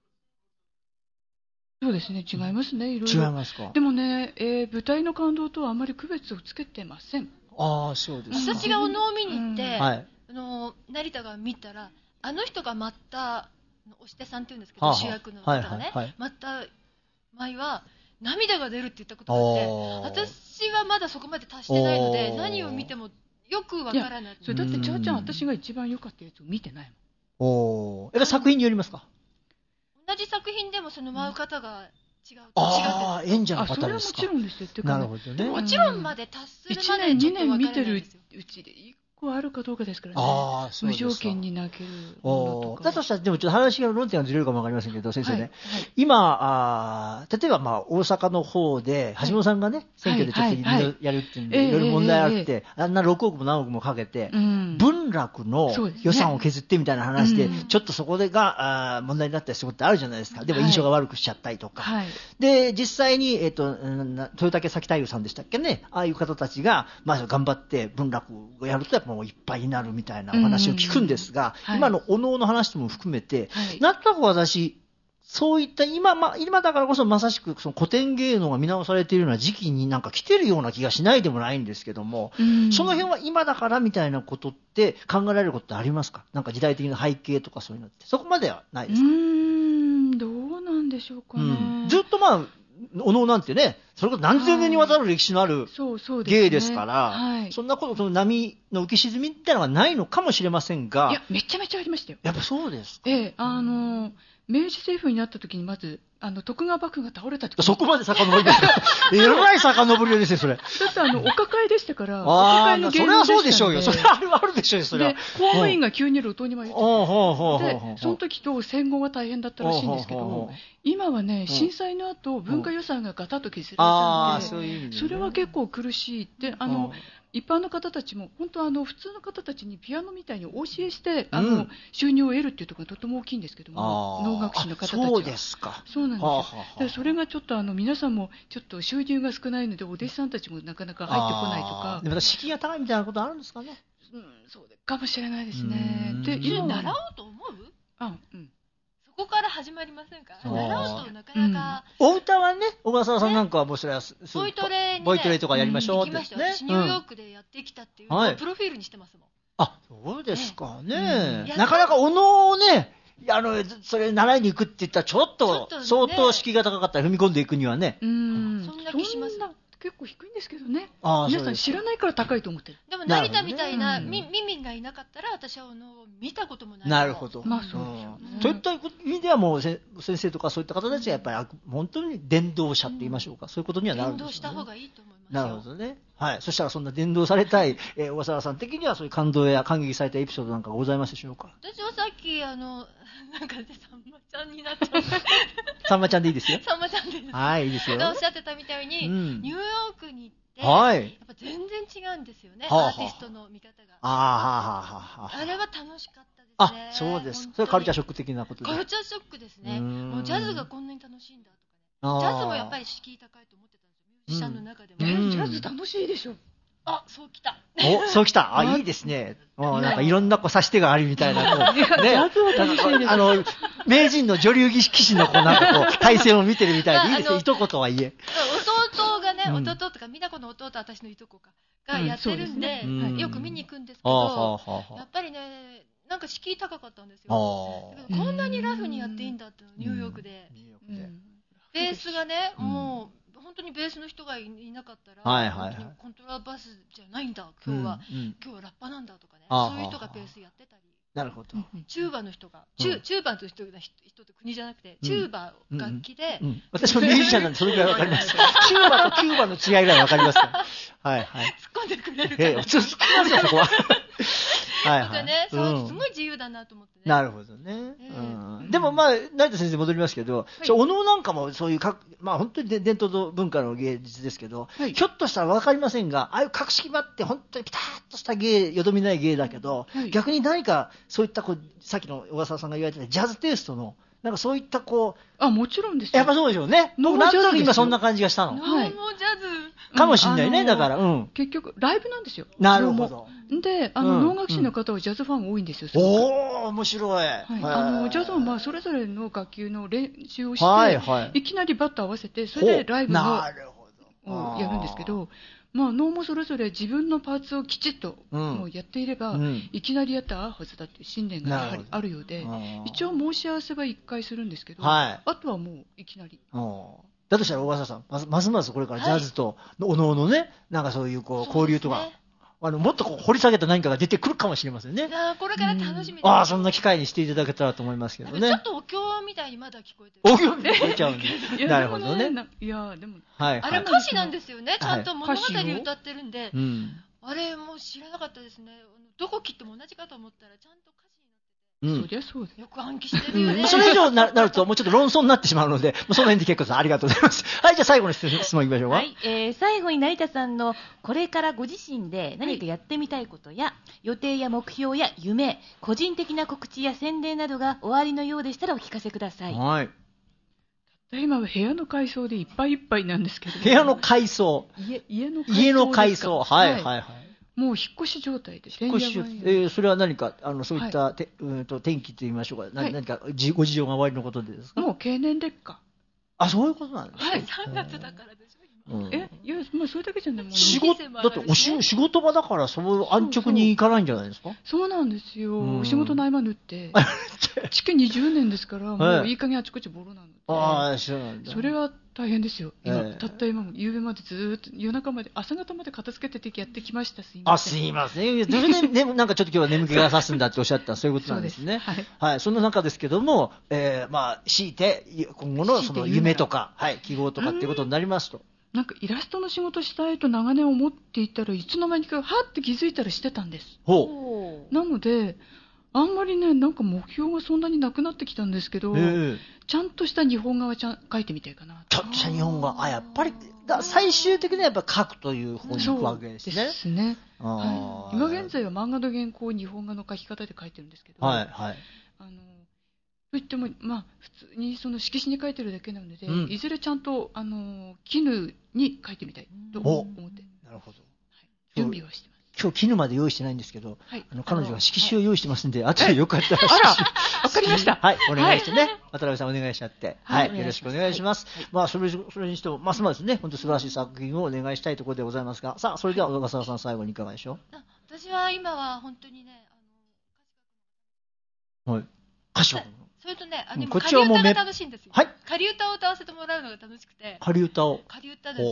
そうですね、違いますね、いろいろ。 違いますか。 でもね、えー、舞台の感動とはあまり区別をつけてません。 ああ、そうです。 私がお能を見に行って、 うん、はい、 あの成田が見たら、あの人が舞ったおし手さんっていうんですけど、はあ、主役の方がね、はいはいはい、舞った舞は涙が出るって言ったことがあって、私はまだそこまで達してないので、何を見てもよくわからない。 それだってちゃーちゃん、私が一番良かったやつを見てないもん。おお。やっぱ作品によりますか？ 同じ作品でもその舞う方が違う。 ああ、演者の方ですか。 それはもちろんですよ。 なるほどね。 もちろんまで達するまでいちねん、にねん見てるうちでいっこあるかどうかですからね。ああ、そうですか。無条件に泣けるものとか。 だとしたら、でもちょっと話が論点がずれるかもわかりませんけど、先生ね。はいはい、今あ、例えばまあ大阪の方で、橋本さんがね、選挙でちょっとやるっていうんで、いろいろ問題あって、あんなろくおくも何億もかけて、文楽の予算を削ってみたいな話で、ちょっとそこでが問題になったりすることってあるじゃないですか。でも印象が悪くしちゃったりとか。はい、で、実際に、えっと、豊竹咲太夫さんでしたっけね、ああいう方たちが、まあ頑張って文楽をやると、やっぱもういっぱいになるみたいなお話を聞くんですが、はい、今のお能の話も含めて、はい、なんとなく私、そういった今、ま、今だからこそまさしくその古典芸能が見直されているような時期になんか来てるような気がしないでもないんですけども、その辺は今だからみたいなことって考えられることってありますか？なんか時代的な背景とかそういうのってそこまではないですか？ うーん、どうなんでしょうかね。 うん、ずっとまあお能なんてね、それこそ何千年にわたる歴史のある芸ですから、はい、そんなこと、その波の浮き沈みみたいなのがないのかもしれませんが。 いや、めちゃめちゃありましたよ。 やっぱそうですか。 ええ、あの、明治政府になった時にまず、あの、徳川幕府が倒れた時に。 そこまで遡りますか？えらい遡りですよ、それ。だってあの、お抱えでしたから、 お抱えの芸能でしたんで。それはそうでしょうよ。それはあるあるでしょうよ、それは。 で、公務員が急に路頭に迷って。で、その時と戦後は大変だったらしいんですけど、今はね、震災の後、文化予算がガタッと削られたので、それは結構苦しいって、あの、一般の方たちも、本当あの、普通の方たちにピアノみたいにお教えして、あの、うん、収入を得るっていうところがとても大きいんですけども、能楽師の方たちは。 そうですか。 そうなんですよ。はあはあ、でそれがちょっとあの、皆さんもちょっと収入が少ないので、お弟子さんたちもなかなか入ってこないとか。 でも、敷居が高いみたいなことあるんですかね。 うん、そうかもしれないですね。 で、今習おうと思う？ あ、うん。 ここから始まりませんか？習うとなかなか、 うん、お歌はね、小笠原さんなんかはもうそれは、ね、 ボイトレに、ね、 ボイトレとかやりましょうって、 ね、行きました。私ニューヨークでやってきたっていうのを、はい、プロフィールにしてますもん。 あ、そうですかね。ね、うん、なかなかお能をね、あの、それ習いに行くって言ったらちょっと、ね、相当敷居が高かったら踏み込んでいくにはね。 うん。 そんな気します。 結構低いんですけどね。あ、皆さん知らないから高いと思ってる。 でも成田みたいな、ね、耳がいなかったら私はお能を見たこともない。 なるほど。 まあそうですよね。 といった意味ではもう先生とかそういった方たちはやっぱり本当に伝道者って言いましょうか、うん、そういうことにはなるんですよね。 伝道した方がいいと思います。 なるほどね。はい。そしたらそんな伝道されたい、えー、小笠原さん的にはそういう感動や感激されたエピソードなんかございますでしょうか？ 私はさっきあのなんかでさんまちゃんになっちゃう。 さんまちゃんでいいですよ。 さんまちゃんでいいです。 はい、いいですよ。 おっしゃってたみたいに、うん、ニューヨークに行って、 はい、 やっぱ全然違うんですよね、はあはあ、アーティストの見方が。 ああ、はあ、はあ。 あれは楽しかったですね。 あ、そうです。それカルチャーショック的なことで。 カルチャーショックですね。もうジャズがこんなに楽しいんだとかね。ジャズもやっぱり敷居高いと思ってたんですよ。ミュージシャンの中でも。 うん、ジャズ楽しいでしょ。 あ、そうきた。 お、そうきた。あ、いいですね。なんかいろんなこう指し手があるみたいな。 ね、ジャズは楽しいです。 あの、名人の女流棋士のこうなんかこう、対戦を見てるみたいでいいですね。いとことはいえ。 弟がね、弟とか、美奈子の弟、私のいとこか、がやってるんで、よく見に行くんですけど、やっぱりね、なんか敷居高かったんですよ。こんなにラフにやっていいんだって、ニューヨークで。ベースがね、もう、本当にベースの人がいなかったら、はいはいはい、コントラバスじゃないんだ、今日は、うんうん、今日はラッパなんだとかね、そういう人がベースやってたり、 なるほど。 チューバの人が、チュ、うん、チューバの人が人って国じゃなくて、チューバ楽器で、 うんうんうん、私もミュージシャンなんでそれぐらいわかります。チューバとキューバの違いぐらいわかりますから。はいはい。 突っ込んでくれるから。 ええ、突っ込みますよそこは。 はいはい。ね、そう、すごい自由だなと思ってね。 なるほどね。うん、でもまあ、成田先生戻りますけど、はい、お能なんかもそういうか、まあ本当に伝統文化の芸術ですけど、はい、ひょっとしたらわかりませんが、ああいう格式ばって本当にピタッとした芸、よどみない芸だけど、はい、逆に何かそういったこう、さっきの小笠原さんが言われてたジャズテイストの、なんかそういったこう、 あ、もちろんですよ。 やっぱそうでしょうね。なんとなく今そんな感じがしたの。 ノーモジャズ。 かもしんないね、だから。うん。 結局、ライブなんですよ。 なるほど。 で、あの、能楽師の方はジャズファン多いんですよ。 おー、面白い。はい。 あの、ジャズもまあ、それぞれの楽器の練習をして、はいはい、いきなりバッと合わせて、それでライブのをやるんですけど、まあ、能もそれぞれ自分のパーツをきちっともうやっていれば、うん、いきなりやったら合うはずだっていう信念がやはりあるようで、一応申し合わせはいっかいするんですけど、はい、あとはもういきなり。 だとしたら小笠原さん、まずますますこれからジャズとお能のね、なんかそういうこう交流とか、あのもっとこう掘り下げた何かが出てくるかもしれませんね。 あ、これから楽しみです。 ああ、そんな機会にしていただけたらと思いますけどね。 ちょっとお経みたいにまだ聞こえてる。 お経みたいに聞こえちゃうんで。なるほどね。 いやでも、 はい、 あれ歌詞なんですよね。ちゃんと物語歌ってるんで、はい、あれもう知らなかったですね。どこ切っても同じかと思ったらちゃんと歌詞うん、そりゃそうだよく暗記してるよね。 それ以上になるともうちょっと論争になってしまうので、もうその辺で結構です。ありがとうございます。はい、じゃあ最後の質問いきましょうか。 はい、えー、最後に成田さんのこれからご自身で何かやってみたいことや、はい、予定や目標や夢、個人的な告知や宣伝などがおありのようでしたらお聞かせください。 はい。 今は部屋の改装でいっぱいいっぱいなんですけど、 部屋の改装、 家、家の改装家の改装、はいはいはい。 もう引っ越し状態で。 引っ越し、えー、それは何か、あの、そういった、はい、てうんと天気と言いましょうか、何、はい、何かご事情がおありのことでですか？ もう経年劣化。 あ、そういうことなんですか。はい、さんがつだからでしょ、 今。うん、え、いや、まあ、それだけじゃないもんね。 仕事、だっておし、仕事場だから、そういう安直に行かないんじゃないですか？ そうそう、そうなんですよ。お仕事の合間縫って。築にじゅうねんですから、もういい加減あちこちボロなので。 ああ、そうなんだ。 それは大変ですよ。今、えー、たった今も、夕べまでずーっと、夜中まで、朝方まで片付けてやってきました。すいません。 あ、すいません。それで、ね、なんかちょっと今日は眠気がさすんだっておっしゃった、そういうことなんですね。 そうです。 はい。はい。そんな中ですけども、えー、まあ、強いて、今後のその夢とか、はい、希望とかっていうことになりますと。 なんかイラストの仕事したいと長年思っていたらいつの間にかはって気づいたらしてたんです。 ほう。なのであんまりね、なんか目標がそんなになくなってきたんですけど、えー、ちゃんとした日本画はちゃん書いてみたいかな。 ちゃんとした日本画、あ、やっぱりだ最終的にはやっぱ書くという方に行くわけですね。 そうですね。はい、今現在は漫画の原稿を日本画の書き方で書いてるんですけど、 はいはい。 あのといっても、まあ、普通にその色紙に書いてるだけなので、うん、いずれちゃんとあの絹に書いてみたいと思って、 なるほど、はい、 準備はしてます。 今日絹まで用意してないんですけど、はい、あの彼女が色紙を用意してますんで、あとでよかったら、 あら、わかりました。 はい、お願いしてね、渡辺さんお願いしちゃって、はい、はい、よろしくお願いします。はい、まあそれそれにしてもますますね、本当素晴らしい作品をお願いしたいところでございますが、さあそれでは小笠原さん最後にいかがでしょう。 私は今は本当にね、 あのはい、歌詞を。 それとね、あの、仮歌が楽しいんですよ。 はい。 仮歌を歌わせてもらうのが楽しくて。 仮歌を。 仮歌です。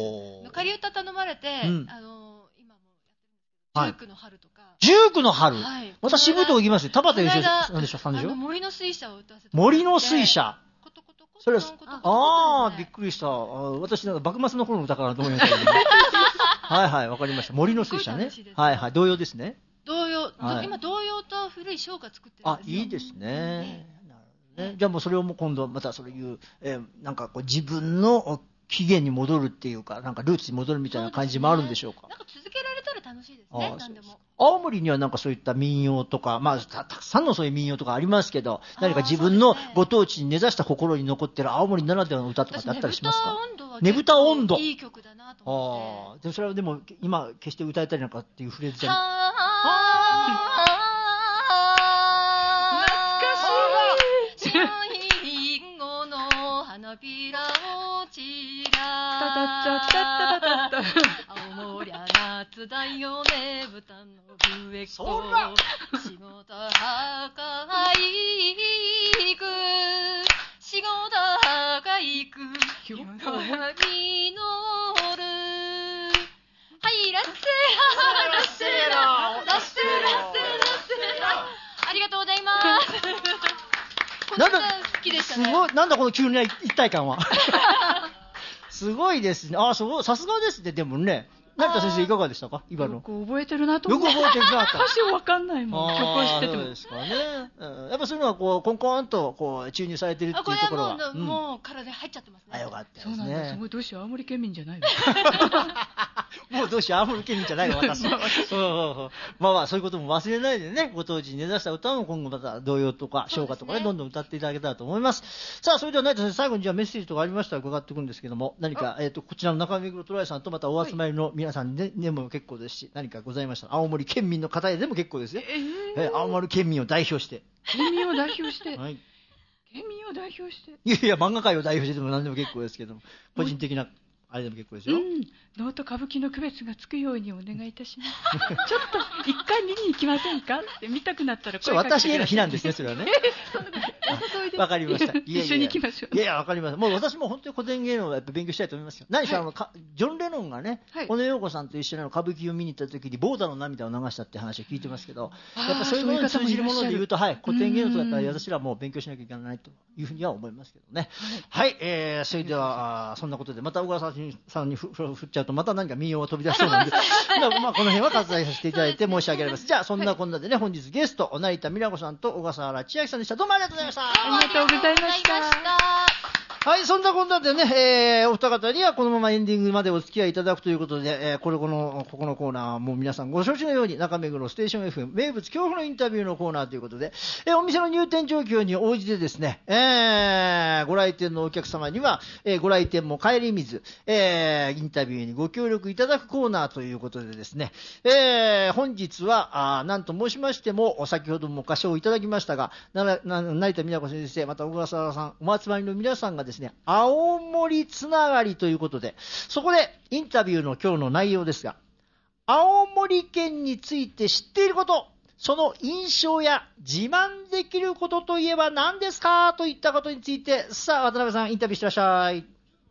仮歌頼まれて、うん、あの、今もやってるんですけど、ジュークの春とか。 ジュークの春。はい。また渋いとこ行きますよ。田畑義さんでしょ、さんでしょ。 森の水車を歌わせてもらって。 森の水車。 コトコトコトそれは、ああ、びっくりした。私なんか幕末の頃の歌かなと思いましたけど。はいはい、わかりました。森の水車ね。はいはい、童謡ですね。 童謡、今童謡と古い唱歌作ってるんですよ。 あ、いいですね。ね、じゃあもうそれをもう今度またそういう、えー、なんかこう自分の起源に戻るっていうか、なんかルーツに戻るみたいな感じもあるんでしょうか。うね、なんか続けられたら楽しいですね。何でも。 青森にはなんかそういった民謡とか、まあ た, たくさんのそういう民謡とかありますけど、何か自分のご当地に根ざした心に残ってる青森ならではの歌とかってあったりしますか。 ねぶた温度。 いい曲だなと思って。 ああ、でもそれはでも今決して歌えたりなんかっていうフレーズじゃない。 花びら落ちら青森は夏だよねぶたの笛っこ仕事はかいく仕事はかいく実るはいラッセララッセララッセララッセラありがとうございますなんだ好きでしたね。すごい、なんだこの急な一体感は。すごいですね。あ、すごい、さすがですね。でもね、 成田先生いかがでしたか今の。 よく覚えてるなと思って。 よく覚えてるなと。 歌詞わかんないもん。曲は知ってても。 そうですかね。うん、やっぱそういうのはこうコンコンとこう注入されてるっていうところは。 あ、これはもう、うん、もう体に入っちゃってますね。 あ、よかったですね。 そうなんだ。すごい、どうしよう、青森県民じゃないの。 もうどうしよう、青森県民じゃないの私。まあまあそういうことも忘れないでね、ご当地に根ざした歌も今後また童謡とか唱歌とかね、どんどん歌っていただけたらと思います。さあ、それでは成田先生、最後にじゃあメッセージとかありましたら伺っていくんですけども、何か、えっと、こちらの中目黒トライさんとまたお集まりの皆さんで、でも結構ですし、何かございましたら、青森県民の方でも結構ですね。えーえー、青森県民を代表して。 県民を代表して。 はい。 県民を代表して。 いやいや、漫画界を代表してでも何でも結構ですけども、個人的な。あれでも結構ですよ。 うん。能と歌舞伎の区別がつくようにお願いいたします。ちょっと一回見に行きませんかって見たくなったら声かけてください。 私への非難ですね、それはね。わかりました。いやいや一緒に行きましょう。 いやいや、わかりました。もう私も本当に古典芸能をやっぱ勉強したいと思いますよ。何しろ、はい、あのかジョン・レノンがね、はい、小野洋子さんと一緒に歌舞伎を見に行った時にボーダの涙を流したって話を聞いてますけど、やっぱそういうものに通じるもので言うと、はい、古典芸能とやったら私らもう勉強しなきゃいけないというふうには思いますけどね。はい、はい、えー、それではそんなことでまた小川さんにふ振っちゃうとまた何か民謡が飛び出しそうなんでまあこの辺は割愛させていただいて申し訳ありません。じゃあそんなこんなでね、本日ゲスト成田美奈子さんと小笠原千秋さんでした。どうもありがとうございました。 ありがとうございました。 はい、そんなこんなでね、えー、お二方にはこのままエンディングまでお付き合いいただくということで、えー、これこの、ここのコーナーはもう皆さんご承知のように中目黒ステーション エフエム 名物恐怖のインタビューのコーナーということで、えー、お店の入店状況に応じてですね、えー、ご来店のお客様には、えー、ご来店も帰り水、えー、インタビューにご協力いただくコーナーということでですね、えー、本日は、あなんと申しましても、先ほども歌唱いただきましたが、なな成田美奈子先生、また小笠原さん、お集まりの皆さんがですね、青森つながりということで、そこでインタビューの今日の内容ですが、青森県について知っていること、その印象や自慢できることといえば何ですかといったことについて、さあ渡辺さんインタビューしてらっしゃい。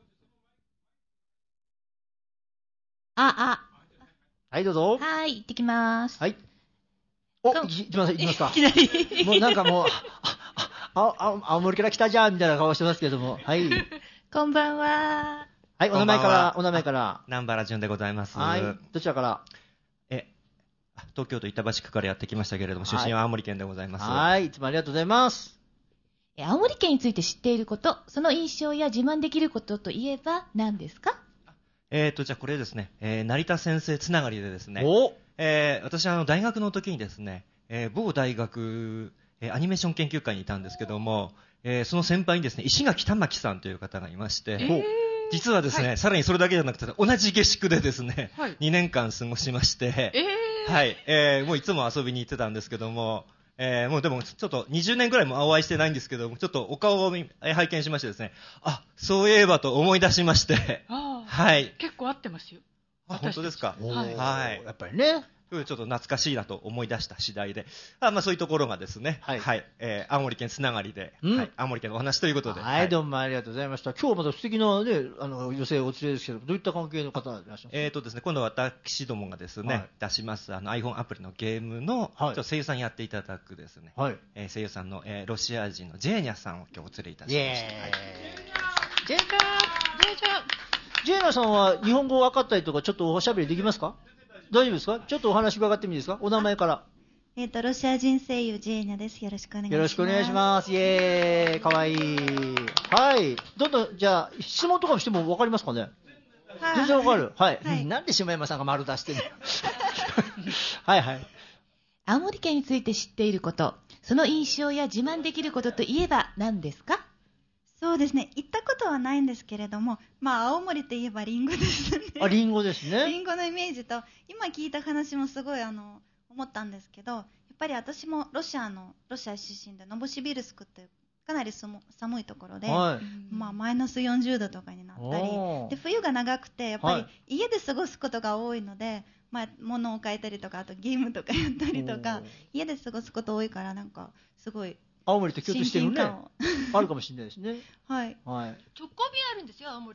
あ、あ。 はい、どうぞ。 はい、行ってきます。 はい。お、行きます、行きますか。 いきなり。 もうなんかもう、ああ青森から来たじゃんみたいな顔してますけども。はい。 こんばんは。 はい、お名前から、お名前から。 南原淳でございます。 はい。どちらから？ え、東京都板橋区からやってきましたけれども、出身は青森県でございます。 はい、いつもありがとうございます。 青森県について知っていること、その印象や自慢できることといえば何ですか？ えーと、じゃあこれですね、えー、成田先生つながりでですね、 おえー、私はあの大学の時にですね、えー、某大学、えー、アニメーション研究会にいたんですけども、えー、その先輩にですね、石垣玉木さんという方がいまして、えー、実はですね、はい、さらにそれだけじゃなくて、同じ下宿でですね、はい、にねんかん過ごしまして、 えー、 はい、えー、もういつも遊びに行ってたんですけども、えー、もうでもちょっとにじゅうねんぐらいもお会いしてないんですけども、ちょっとお顔を拝見しましてですね、あ、そういえばと思い出しまして、はい。 結構合ってますよ。 あ、本当ですか。 はい。はい、やっぱりね。 ちょっと懐かしいなと思い出した次第で、あ、まあそういうところがですね、はい、はい、えー、青森県つながりで、うん、はい、青森県のお話ということで、 はい、はい、どうもありがとうございました。今日また素敵なね、あの女性お連れですけど、どういった関係の方いらっしゃいますか？ えーとですね、今度は私どもがですね、はい、出しますあの iPhone アプリのゲームの、はい、ちょっと声優さんやっていただくですね、はい、えー、声優さんの、えー、ロシア人のジェーニャさんを今日お連れいたしました。 はい、ジェーニャ、ジェーニャ、ジェーニャさんは日本語分かったりとかちょっとおしゃべりできますか？大丈夫ですか？ちょっとお話伺ってもいいですか？お名前から。 えっと、ロシア人声優ジェーニャです。よろしくお願いします。 よろしくお願いします。イエーイ。かわいい。はい。どんどん、じゃあ、質問とかもしても分かりますかね？はい。全然分かる。はい。はい、なんで下山さんが丸出してるのはいはい。 青森県について知っていること、その印象や自慢できることといえば何ですか？ そうですね、行ったことはないんですけれども、まあ、青森といえばリンゴですね。 あ、リンゴですね。 リンゴのイメージと、今聞いた話もすごいあの思ったんですけど、やっぱり私もロシアのロシア出身でノボシビルスクってかなり寒いところで、はい、まあ、マイナスよんじゅうどとかになったりで、冬が長くてやっぱり家で過ごすことが多いので、まあ、物を変えたりとか、あとゲームとかやったりとか、家で過ごすこと多いから、なんかすごい青森と共通してるね。あるかもしれないですね。 はい。 はい。 直行便あるんですよ、青森から。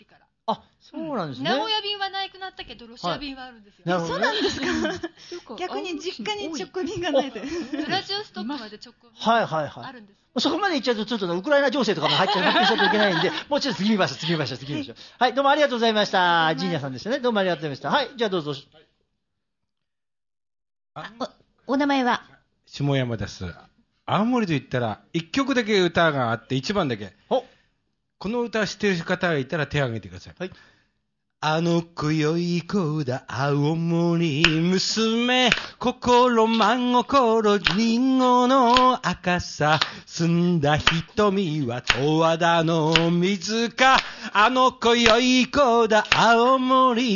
あ、そうなんですね。 名古屋便はなくなったけどロシア便はあるんですよ、 はい、そうなんですか。逆に実家に直便がないで。 ウラジオストックまで直便はいはいはいあるんです。 そこまで行っちゃうとちょっとウクライナ情勢とかも入っちゃう発表しないといけないんで、もうちょっと次見ましょう次見ましょう次見ましょう。はい、どうもありがとうございました。ジーニアさんでしたね。どうもありがとうございました。はい、じゃあどうぞ。 あ、お、お名前は下山です。青森と言ったら一曲だけ歌があって一番だけ。この歌知ってる方がいたら手を挙げてください。はい。あの子よい子だ青森娘心真心リンゴの赤さ澄んだ瞳は十和田の水かあの子よい子だ青森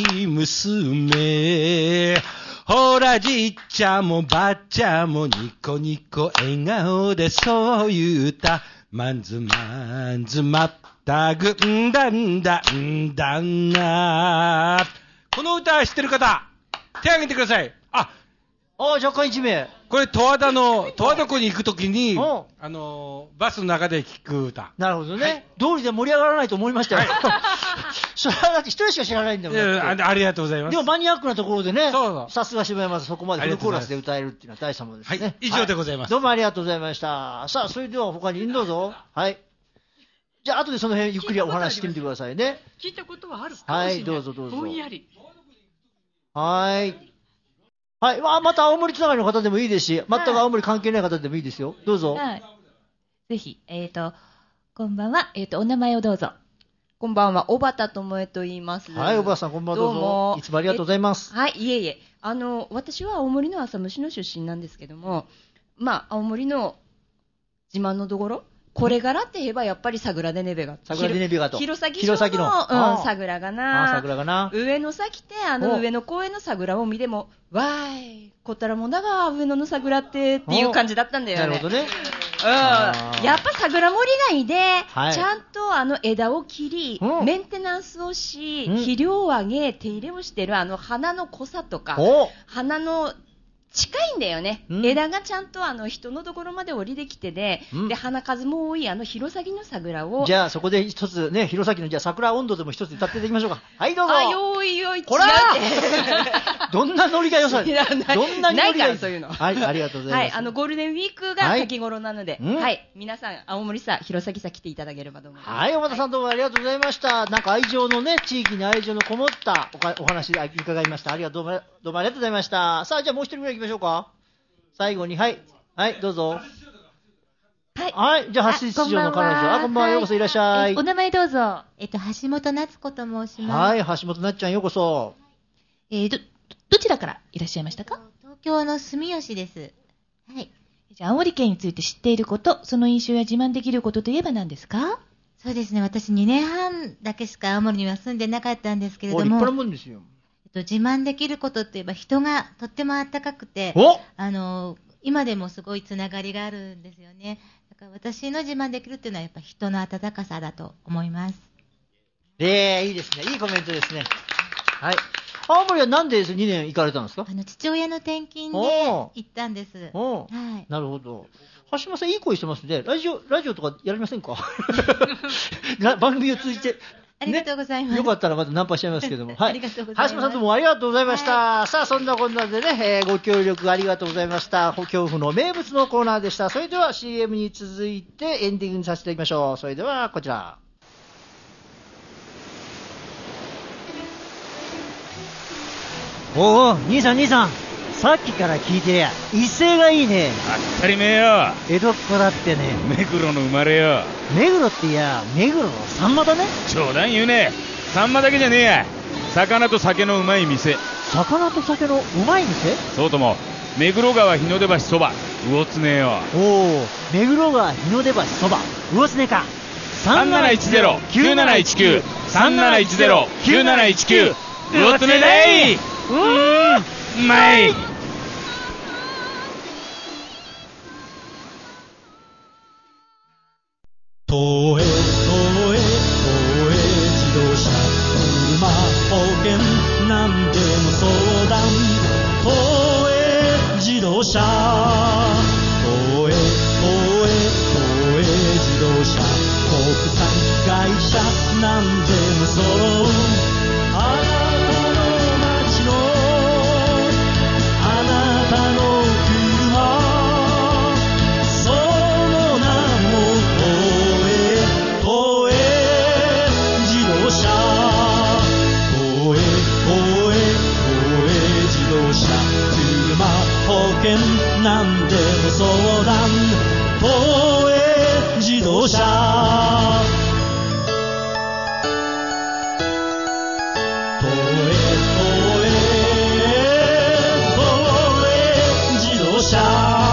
娘ほらじっちゃんもばっちゃんもニコニコ笑顔でそう言うたまんずまんずまったぐんだんだんだんな。この歌知ってる方手挙げてください。あ、 あ、若干一名。 これ十和田の十和田湖に行くときにあのバスの中で聴く歌。 なるほどね、はい、通りで盛り上がらないと思いましたよ、はい、それはだって一人しか知らないんだもん。 あ, ありがとうございます。 でもマニアックなところでね、さすが下山さんそこまでフルコーラスで歌えるっていうのは大したものですね。 はい、以上でございます、はい、 どうもありがとうございました。さあそれでは他にどうぞ。はい、じゃあ後でその辺ゆっくりお話してみてくださいね。 聞いたことはあるかもしれない。はい、どうぞどうぞ。 ぼんやり。 はい。はい、まあ、また青森つながりの方でもいいですし、全く青森関係ない方でもいいですよ。どうぞ。 はい。ぜひ、えっ、ー、と、こんばんは。えっ、ー、と、お名前をどうぞ。 こんばんは、小畑智恵と言います。 はい、小畑さん、こんばんはどうぞ。どうも。いつもありがとうございます。 はい、いえいえ。あの、私は青森の浅虫の出身なんですけども、まあ、青森の自慢のところ、これからって言えばやっぱり桜でねべが。 桜でねべがと。 弘前町の、うん、桜がな。 あ、桜がな。 上野崎って、あの上野公園の桜を見ても、わーい、こったらもんだが、上野の桜ってっていう感じだったんだよね。 なるほどね。 うん。やっぱ桜森内で、はい、ちゃんとあの枝を切り、うん、メンテナンスをし、うん、肥料をあげ、手入れをしてるあの花の濃さとか、花の近いんだよね、うん、枝がちゃんとあの人のところまで降りてきてで、うん、で花数も多いあの弘前の桜をじゃあそこで一つね弘前のじゃあ桜温度でも一つ歌っていただきましょうか。はいどうぞ。 あよいよいこらどんなノリが良さですどんなノリがいいそういうのはいありがとうございます。 はいあのゴールデンウィークが先頃なので、はい、はい、皆さん青森さ弘前さ来ていただければと思います。 はい小畑さんどうもありがとうございました。なんか愛情のね地域に愛情のこもったお, お話伺いました。ありがとうどうもありがとうございました。さあじゃあもう一人ぐらい行きましょうか。最後に、はい。はい、どうぞ。はい。はい。じゃあ、橋出場の彼女。あ、こんばんは。ようこそいらっしゃい。 お名前どうぞ。 えっと、橋本夏子と申します。 はい、橋本夏ちゃん、ようこそ。 えー、ど、どちらからいらっしゃいましたか？ 東京の住吉です。はい。 じゃあ、青森県について知っていること、その印象や自慢できることといえば何ですか？ そうですね。私、にねんはんだけしか青森には住んでなかったんですけれども。立派なもんですよ。 自慢できることといえば人がとっても温かくて、あの今でもすごいつながりがあるんですよね。だから私の自慢できるっていうのはやっぱ人の温かさだと思います。 えー、いいですね。いいコメントですね。はい。青森はなんでにねん行かれたんですか？ あの父親の転勤で行ったんです。 はい。なるほど。橋本さんいい声してますね。ラジオラジオとかやりませんか？番組を通じて。 ありがとうございます。ね、 よかったらまたナンパしちゃいますけども。はい。 ありがとうございます。 橋本さんどうもありがとうございました。はい、さあ、そんなこんなでね、えー、ご協力ありがとうございました。恐怖の名物のコーナーでした。それでは シーエム に続いてエンディングにさせていただきましょう。それではこちら。おお、兄さん兄さん。さっきから聞いてりゃ威勢がいいね。 当たり前よ。 江戸っ子だってね。 目黒の生まれよ。 目黒っていや目黒のサンマだね。 冗談言うね。サンマだけじゃねえや。魚と酒のうまい店。 魚と酒のうまい店？ そうとも目黒川日の出橋そば魚つねよ。 おお、目黒川日の出橋そば魚つねか。 さんなないちゼロ きゅうなないちきゅう さんなないちゼロ きゅうなないちきゅう魚つねだい。うーんうまい。 東映東映東映自動車車保険何でも相談東映自動車東映東映東映自動車国産会社なんでも揃うあなたの街のあなたの車その名も東映東映自動車東映東映東映自動車車保険なんでも相談東映自動車東映東映東映自動車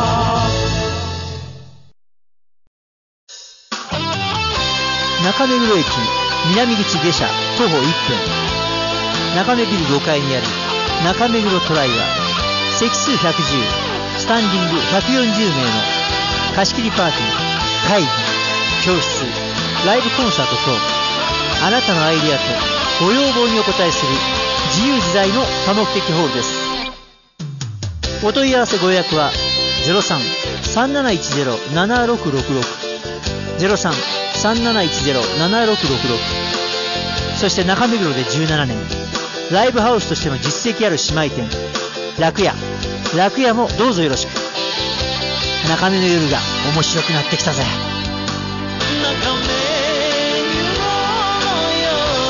中目黒駅南口下車徒歩いっぷん中目ビルごかいにある中目黒トライは席数ひゃくじゅうスタンディングひゃくよんじゅうめいの貸し切りパーティー会議教室ライブコンサート等あなたのアイデアとご要望にお応えする自由自在の多目的ホールです。お問い合わせご予約は ゼロさん さんなないちゼロ ななろくろくろく ゼロさん さんなないちゼロ ななろくろくろく そして中目黒でじゅうななねんライブハウスとしての実績ある姉妹店楽屋楽屋もどうぞよろしく。中目の夜が面白くなってきたぜ。 中目黒の夜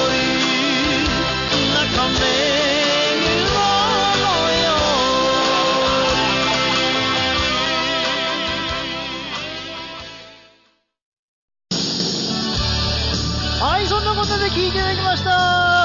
中目黒の夜はい、そんなことで聞いていただきました。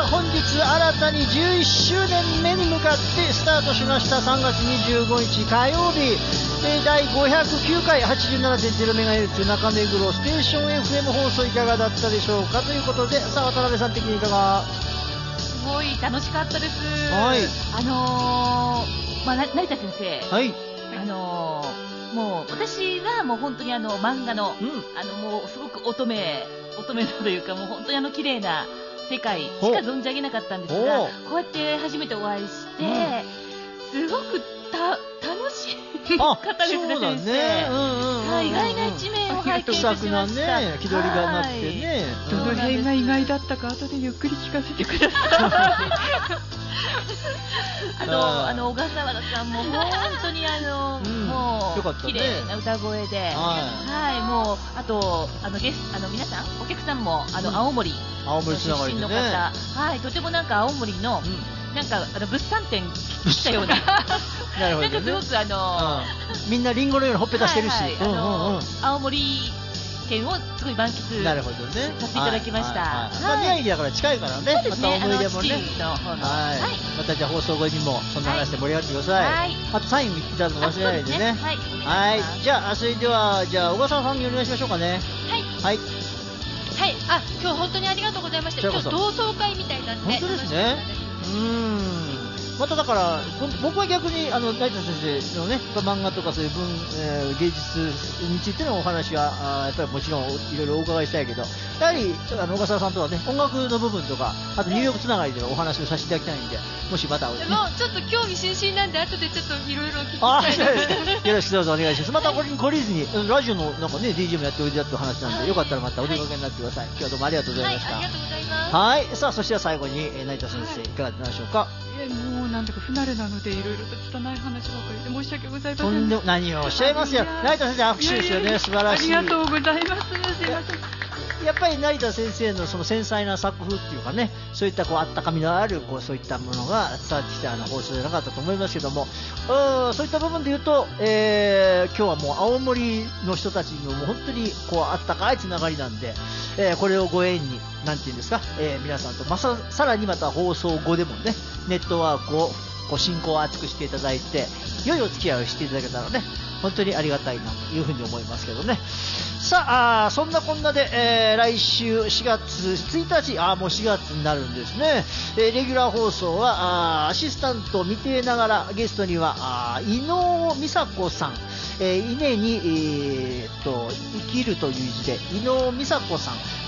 本日新たにじゅういっしゅうねんめに向かってスタートしましたさんがつにじゅうごにち火曜日、だいごひゃくきゅうかい はちじゅうななてんゼロメガヘルツ 中目黒ステーション エフエム 放送いかがだったでしょうかということで、さあ渡辺さん的にいかが？ すごい楽しかったです。 はい。 あのー、まあ、成田先生。 はい。 あのー、もう私はもう本当にあの漫画の、うん、あのもうすごく乙女乙女というかもう本当にあの綺麗な世界しか存じ上げなかったんですが、こうやって初めてお会いして、うん、すごくた楽しい方ですね、先生。はい、意外な一面を拝見しました。 ね、気取りがなくてね。 どの辺が意外だったか後でゆっくり聞かせてください。 あとあの小笠原さんも本当にあの、うん、もう、ね、綺麗な歌声で、はい、はい、もうあとあのゲスあの皆さんお客さんもあの、うん、青森青森つながりの出身の方、はい、とてもなんか青森の、うん、なんかあの物産展来たようななるほど、ね、なんかすごくあの、 うん、みんなリンゴのようにほっぺたしてるし、はいはい、あの、うんうんうん、 青森県をすごい満喫なるほどねさせていただきました。 はいはいはい、まあ、宮城だから近いからね。 そうですね。 また思い出もね。 はい。 またじゃあ放送後にもそんな話で盛り上がってください。はい。あとサインいただくの忘れないでね。ねはい。はい。じゃあそれではじゃあ小笠原さんにお願いしましょうかね。 はい。 はい。 はい。あ、今日本当にありがとうございました。今日同窓会みたいになって。 本当ですね。うーん。まただから僕は逆にあの成田先生のね漫画とかそういう文、えー、芸術についてのお話はあやっぱりもちろんいろいろお伺いしたいけど、やはりあの小笠原さんとはね音楽の部分とかあとニューヨークつながりでのお話をさせていただきたいんで、もしまた、ね、 もうちょっと興味津々なんで後でちょっといろいろ聞きたい。 よろしくどうぞお願いします。またこれに懲りずにラジオのなんかね ディージェー もやっておいでだって話なんで、はい、よかったらまたお出かけになってください。はい、今日はどうもありがとうございました。 はい、ありがとうございます。 はい、さあそしては最後に、えー、成田先生、はい、いかがでしょうか。 えもうなんだか不慣れなのでいろいろと拙い話ばかりで申し訳ございません。 とんでも何をおっしゃいますよ。成田先生拍手ですよね。素晴らしい。 ありがとうございます。すいません。 やっぱり成田先生のその繊細な作風っていうかね、そういったこうあったかみのあるこうそういったものが伝わってきたあの放送じゃなかったと思いますけども、うそういった部分で言うと、えー、今日はもう青森の人たちのもう本当にこうあったかいつながりなんで、えー、これをご縁になんていうんですか、えー、皆さんとまささらにまた放送後でもねネットワークをこう進行を厚くしていただいて良いお付き合いをしていただけたらね本当にありがたいなというふうに思いますけどね。さあ、あそんなこんなで、えー、来週しがつついたち、あもうしがつになるんですね。えー、レギュラー放送はあアシスタント見てながらゲストにはあ伊能美佐子さん、えー、稲に、えー、と生きるという字で伊能美佐子さん、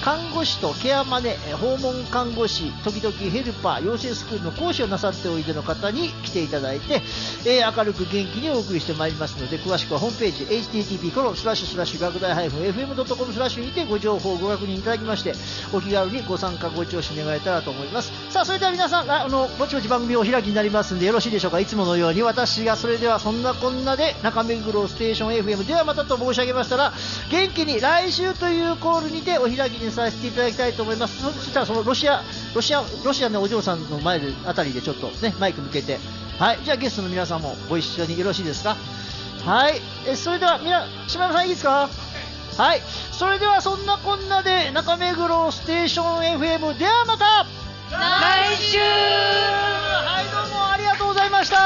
看護師とケアマネ、訪問看護師、時々ヘルパー、養成スクールの講師をなさっておいでの方に来ていただいて、えー、明るく元気にお送りしてまいりますので、詳しくはホームページ エイチティーティーピー コロンスラッシュスラッシュ学大 エフエムドットコム スラッシュにてご情報をご確認いただきまして、お気軽にご参加ご聴取願えたらと思います。さあ、それでは皆さん、あのぼちぼち番組をお開きになりますんでよろしいでしょうか。いつものように私がそれではそんなこんなで中目黒ステーション エフエム ではまたと申し上げましたら、元気に来週というコールにてお開きにさせていただきたいと思います。そしたらそのロシアロシアロシアのお嬢さんの前であたりでちょっとねマイク向けて、はい、じゃあゲストの皆さんもご一緒によろしいですか。はい、えそれではみな島田さんいいですか。はい、それではそんなこんなで中目黒ステーション エフエム ではまた来週。 はい、どうもありがとうございました。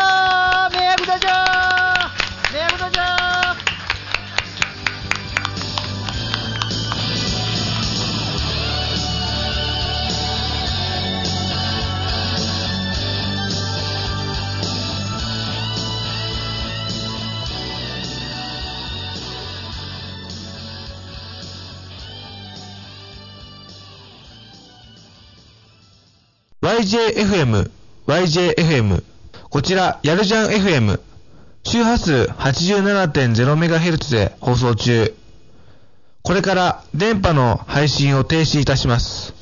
迷惑だじゃー迷惑だじゃー。 ワイジェーエフエム、ワイジェーエフエム。こちら、やるじゃん エフエム。周波数 はちじゅうななてんゼロメガヘルツ で放送中。これから電波の配信を停止いたします。